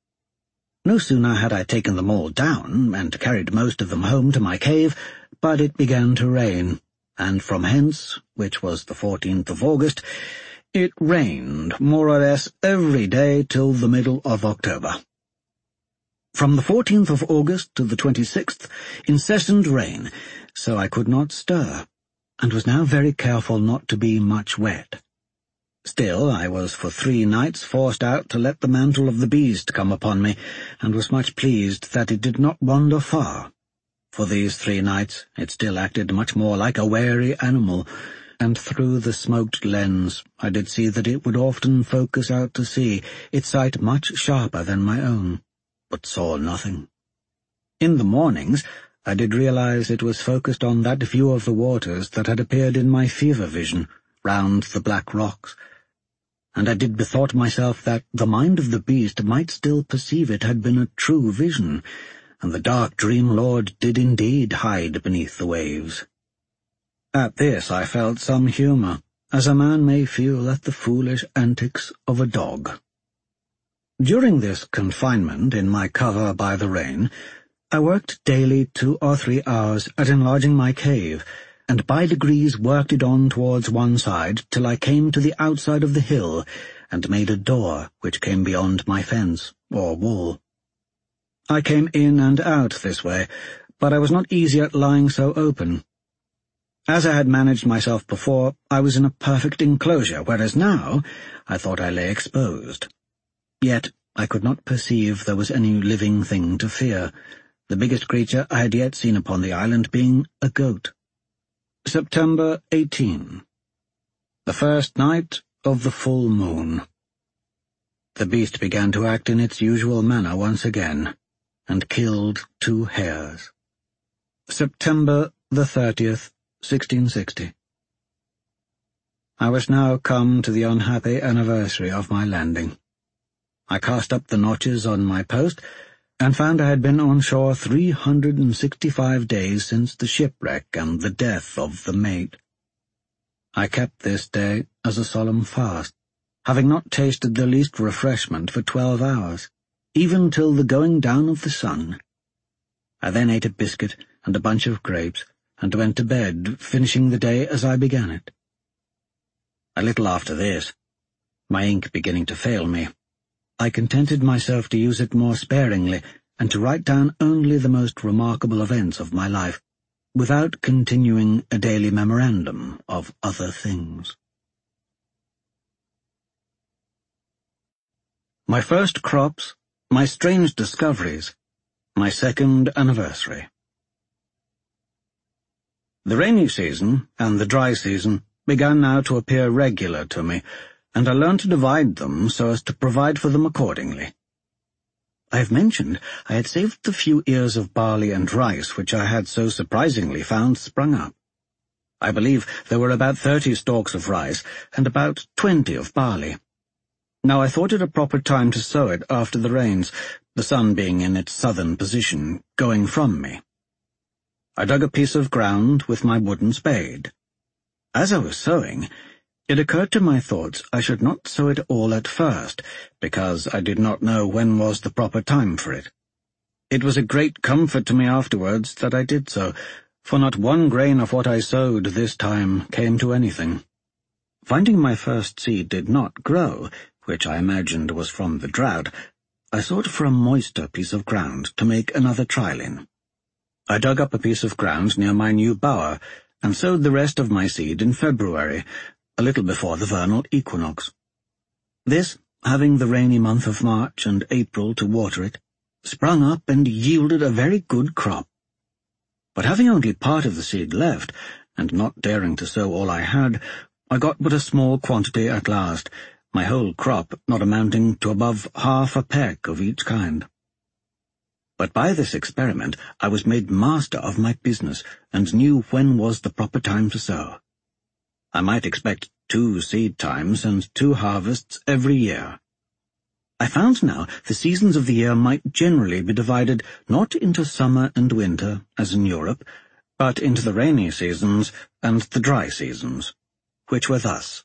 No sooner had I taken them all down, and carried most of them home to my cave, but it began to rain, and from hence, which was the fourteenth of August, it rained more or less every day till the middle of October. From the fourteenth of August to the twenty-sixth, incessant rain, so I could not stir, and was now very careful not to be much wet. Still, I was for three nights forced out to let the mantle of the beast come upon me, and was much pleased that it did not wander far. For these three nights it still acted much more like a wary animal, and through the smoked lens I did see that it would often focus out to sea, its sight much sharper than my own, but saw nothing. In the mornings I did realize it was focused on that view of the waters that had appeared in my fever vision, round the black rocks, and I did bethought myself that the mind of the beast might still perceive it had been a true vision, and the dark dream-lord did indeed hide beneath the waves. At this I felt some humour, as a man may feel at the foolish antics of a dog. During this confinement in my cover by the rain, I worked daily two or three hours at enlarging my cave, and by degrees worked it on towards one side till I came to the outside of the hill, and made a door which came beyond my fence, or wall. I came in and out this way, but I was not easy at lying so open. As I had managed myself before, I was in a perfect enclosure, whereas now I thought I lay exposed. Yet I could not perceive there was any living thing to fear, the biggest creature I had yet seen upon the island being a goat. September eighteenth. the first night of the full moon. The beast began to act in its usual manner once again, and killed two hares. September the thirtieth, sixteen sixty. I was now come to the unhappy anniversary of my landing. I cast up the notches on my post, and found I had been on shore three hundred and sixty-five days since the shipwreck and the death of the mate. I kept this day as a solemn fast, having not tasted the least refreshment for twelve hours, even till the going down of the sun. I then ate a biscuit and a bunch of grapes, and went to bed, finishing the day as I began it. A little after this, my ink beginning to fail me, I contented myself to use it more sparingly, and to write down only the most remarkable events of my life, without continuing a daily memorandum of other things. My first crops, my strange discoveries, my second anniversary. The rainy season and the dry season began now to appear regular to me, and I learned to divide them so as to provide for them accordingly. I have mentioned I had saved the few ears of barley and rice which I had so surprisingly found sprung up. I believe there were about thirty stalks of rice and about twenty of barley. Now I thought it a proper time to sow it after the rains, the sun being in its southern position, going from me. I dug a piece of ground with my wooden spade. As I was sowing, it occurred to my thoughts I should not sow it all at first, because I did not know when was the proper time for it. It was a great comfort to me afterwards that I did so, for not one grain of what I sowed this time came to anything. Finding my first seed did not grow, which I imagined was from the drought, I sought for a moister piece of ground to make another trial in. I dug up a piece of ground near my new bower, and sowed the rest of my seed in February, a little before the vernal equinox. This, having the rainy month of March and April to water it, sprung up and yielded a very good crop. But having only part of the seed left, and not daring to sow all I had, I got but a small quantity at last, my whole crop not amounting to above half a peck of each kind. But by this experiment I was made master of my business, and knew when was the proper time to sow. I might expect two seed times and two harvests every year. I found now the seasons of the year might generally be divided not into summer and winter, as in Europe, but into the rainy seasons and the dry seasons, which were thus: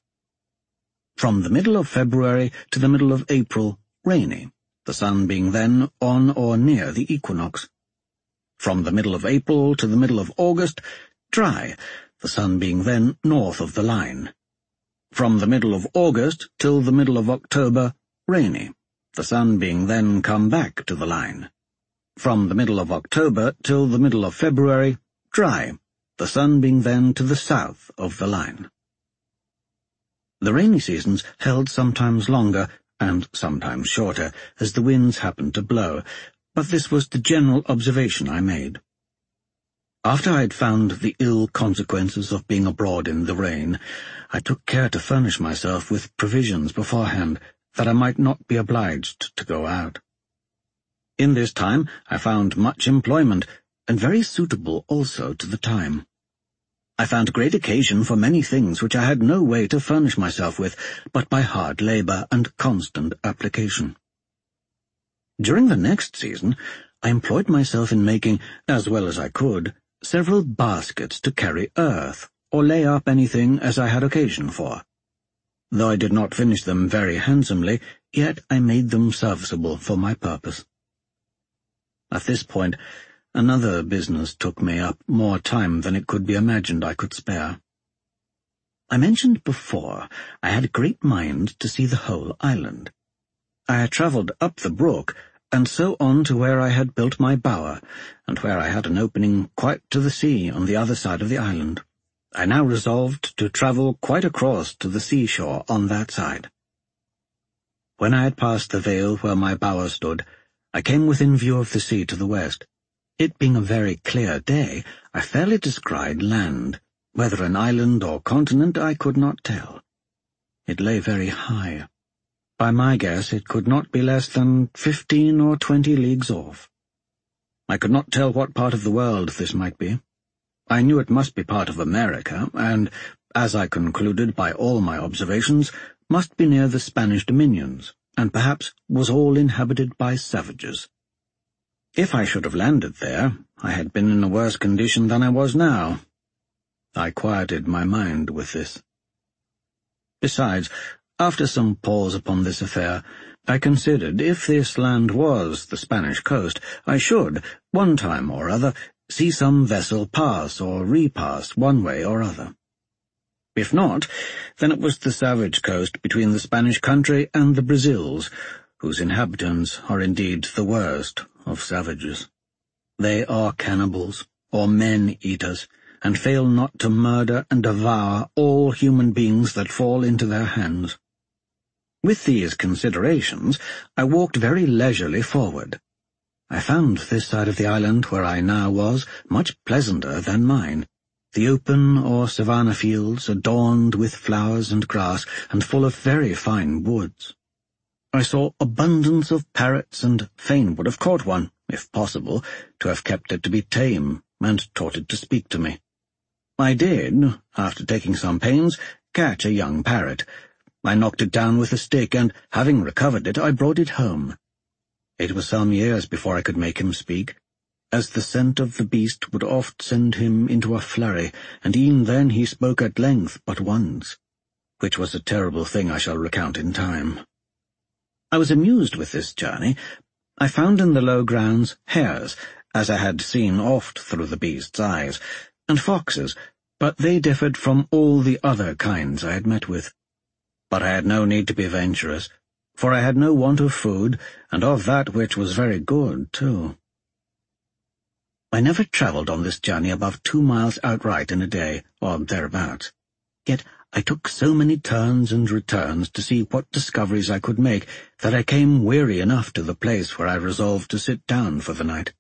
from the middle of February to the middle of April, rainy, the sun being then on or near the equinox. From the middle of April to the middle of August, dry, the sun being then north of the line. From the middle of August till the middle of October, rainy, the sun being then come back to the line. From the middle of October till the middle of February, dry, the sun being then to the south of the line. The rainy seasons held sometimes longer and sometimes shorter, as the winds happened to blow, but this was the general observation I made. After I had found the ill consequences of being abroad in the rain, I took care to furnish myself with provisions beforehand, that I might not be obliged to go out. In this time I found much employment, and very suitable also to the time. I found great occasion for many things which I had no way to furnish myself with, but by hard labour and constant application. During the next season I employed myself in making, as well as I could, several baskets to carry earth, or lay up anything as I had occasion for. Though I did not finish them very handsomely, yet I made them serviceable for my purpose. At this point, another business took me up more time than it could be imagined I could spare. I mentioned before I had a great mind to see the whole island. I had travelled up the brook, and so on to where I had built my bower, and where I had an opening quite to the sea on the other side of the island. I now resolved to travel quite across to the seashore on that side. When I had passed the vale where my bower stood, I came within view of the sea to the west. It being a very clear day, I fairly descried land. Whether an island or continent I could not tell. It lay very high. By my guess, it could not be less than fifteen or twenty leagues off. I could not tell what part of the world this might be. I knew it must be part of America, and, as I concluded by all my observations, must be near the Spanish dominions, and perhaps was all inhabited by savages. If I should have landed there, I had been in a worse condition than I was now. I quieted my mind with this. Besides, after some pause upon this affair, I considered if this land was the Spanish coast, I should, one time or other, see some vessel pass or repass one way or other. If not, then it was the savage coast between the Spanish country and the Brazils, whose inhabitants are indeed the worst of savages. They are cannibals, or men-eaters, and fail not to murder and devour all human beings that fall into their hands. With these considerations, I walked very leisurely forward. I found this side of the island where I now was much pleasanter than mine. The open or savanna fields adorned with flowers and grass, and full of very fine woods. I saw abundance of parrots, and fain would have caught one, if possible, to have kept it to be tame, and taught it to speak to me. I did, after taking some pains, catch a young parrot. I knocked it down with a stick, and, having recovered it, I brought it home. It was some years before I could make him speak, as the scent of the beast would oft send him into a flurry, and e'en then he spoke at length but once, which was a terrible thing I shall recount in time. I was amused with this journey. I found in the low grounds hares, as I had seen oft through the beast's eyes, and foxes, but they differed from all the other kinds I had met with. But I had no need to be venturous, for I had no want of food, and of that which was very good, too. I never travelled on this journey above two miles outright in a day, or thereabouts. Yet I took so many turns and returns to see what discoveries I could make that I came weary enough to the place where I resolved to sit down for the night.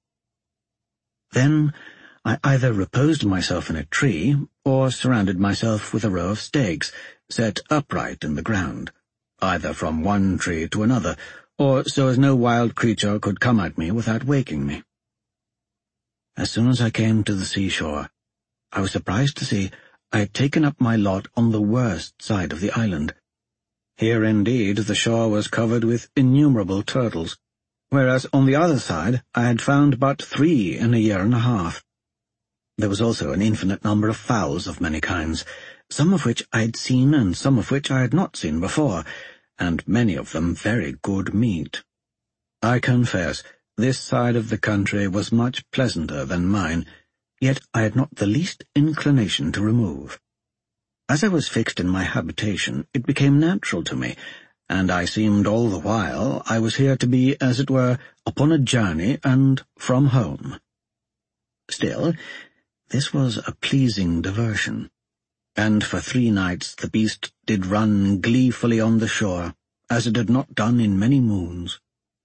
Then I either reposed myself in a tree, or surrounded myself with a row of stakes, set upright in the ground, either from one tree to another, or so as no wild creature could come at me without waking me. As soon as I came to the seashore, I was surprised to see I had taken up my lot on the worst side of the island. Here, indeed, the shore was covered with innumerable turtles, whereas on the other side I had found but three in a year and a half. There was also an infinite number of fowls of many kinds, some of which I had seen and some of which I had not seen before, and many of them very good meat. I confess, this side of the country was much pleasanter than mine, yet I had not the least inclination to remove. As I was fixed in my habitation, it became natural to me, and I seemed all the while I was here to be, as it were, upon a journey and from home. Still, this was a pleasing diversion, and for three nights the beast did run gleefully on the shore, as it had not done in many moons.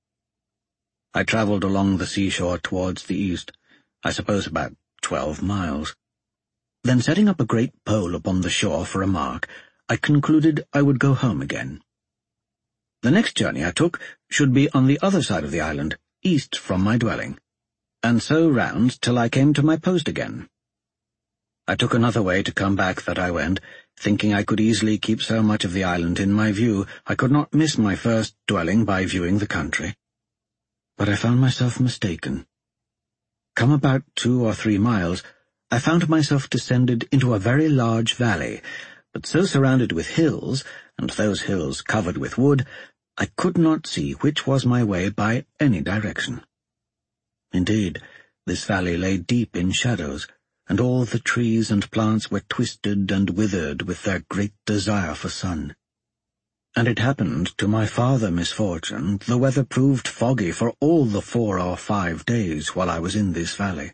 I travelled along the seashore towards the east, I suppose about twelve miles. Then, setting up a great pole upon the shore for a mark, I concluded I would go home again. The next journey I took should be on the other side of the island, east from my dwelling, and so round till I came to my post again. I took another way to come back that I went, thinking I could easily keep so much of the island in my view I could not miss my first dwelling by viewing the country. But I found myself mistaken. Come about two or three miles, I found myself descended into a very large valley, but so surrounded with hills, and those hills covered with wood, I could not see which was my way by any direction. Indeed, this valley lay deep in shadows, and all the trees and plants were twisted and withered with their great desire for sun. And it happened to my farther misfortune the weather proved foggy for all the four or five days while I was in this valley.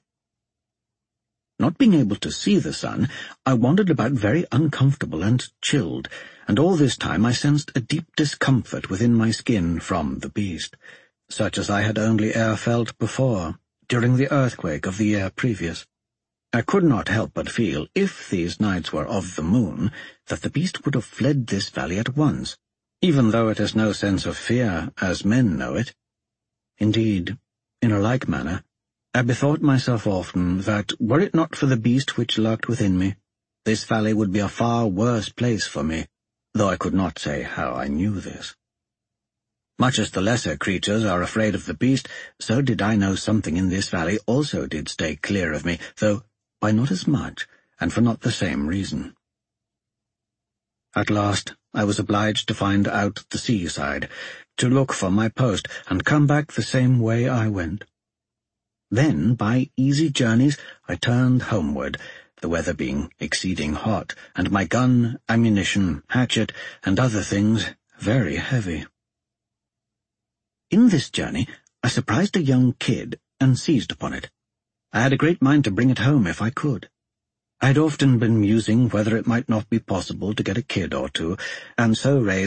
Not being able to see the sun, I wandered about very uncomfortable and chilled, and all this time I sensed a deep discomfort within my skin from the beast, such as I had only e'er felt before, during the earthquake of the year previous. I could not help but feel, if these nights were of the moon, that the beast would have fled this valley at once, even though it has no sense of fear as men know it. Indeed, in a like manner, I bethought myself often that, were it not for the beast which lurked within me, this valley would be a far worse place for me, though I could not say how I knew this. Much as the lesser creatures are afraid of the beast, so did I know something in this valley also did stay clear of me, though by not as much, and for not the same reason. At last I was obliged to find out the seaside, to look for my post, and come back the same way I went. Then, by easy journeys, I turned homeward, the weather being exceeding hot, and my gun, ammunition, hatchet, and other things very heavy. In this journey I surprised a young kid, and seized upon it. I had a great mind to bring it home if I could. I had often been musing whether it might not be possible to get a kid or two, and so raise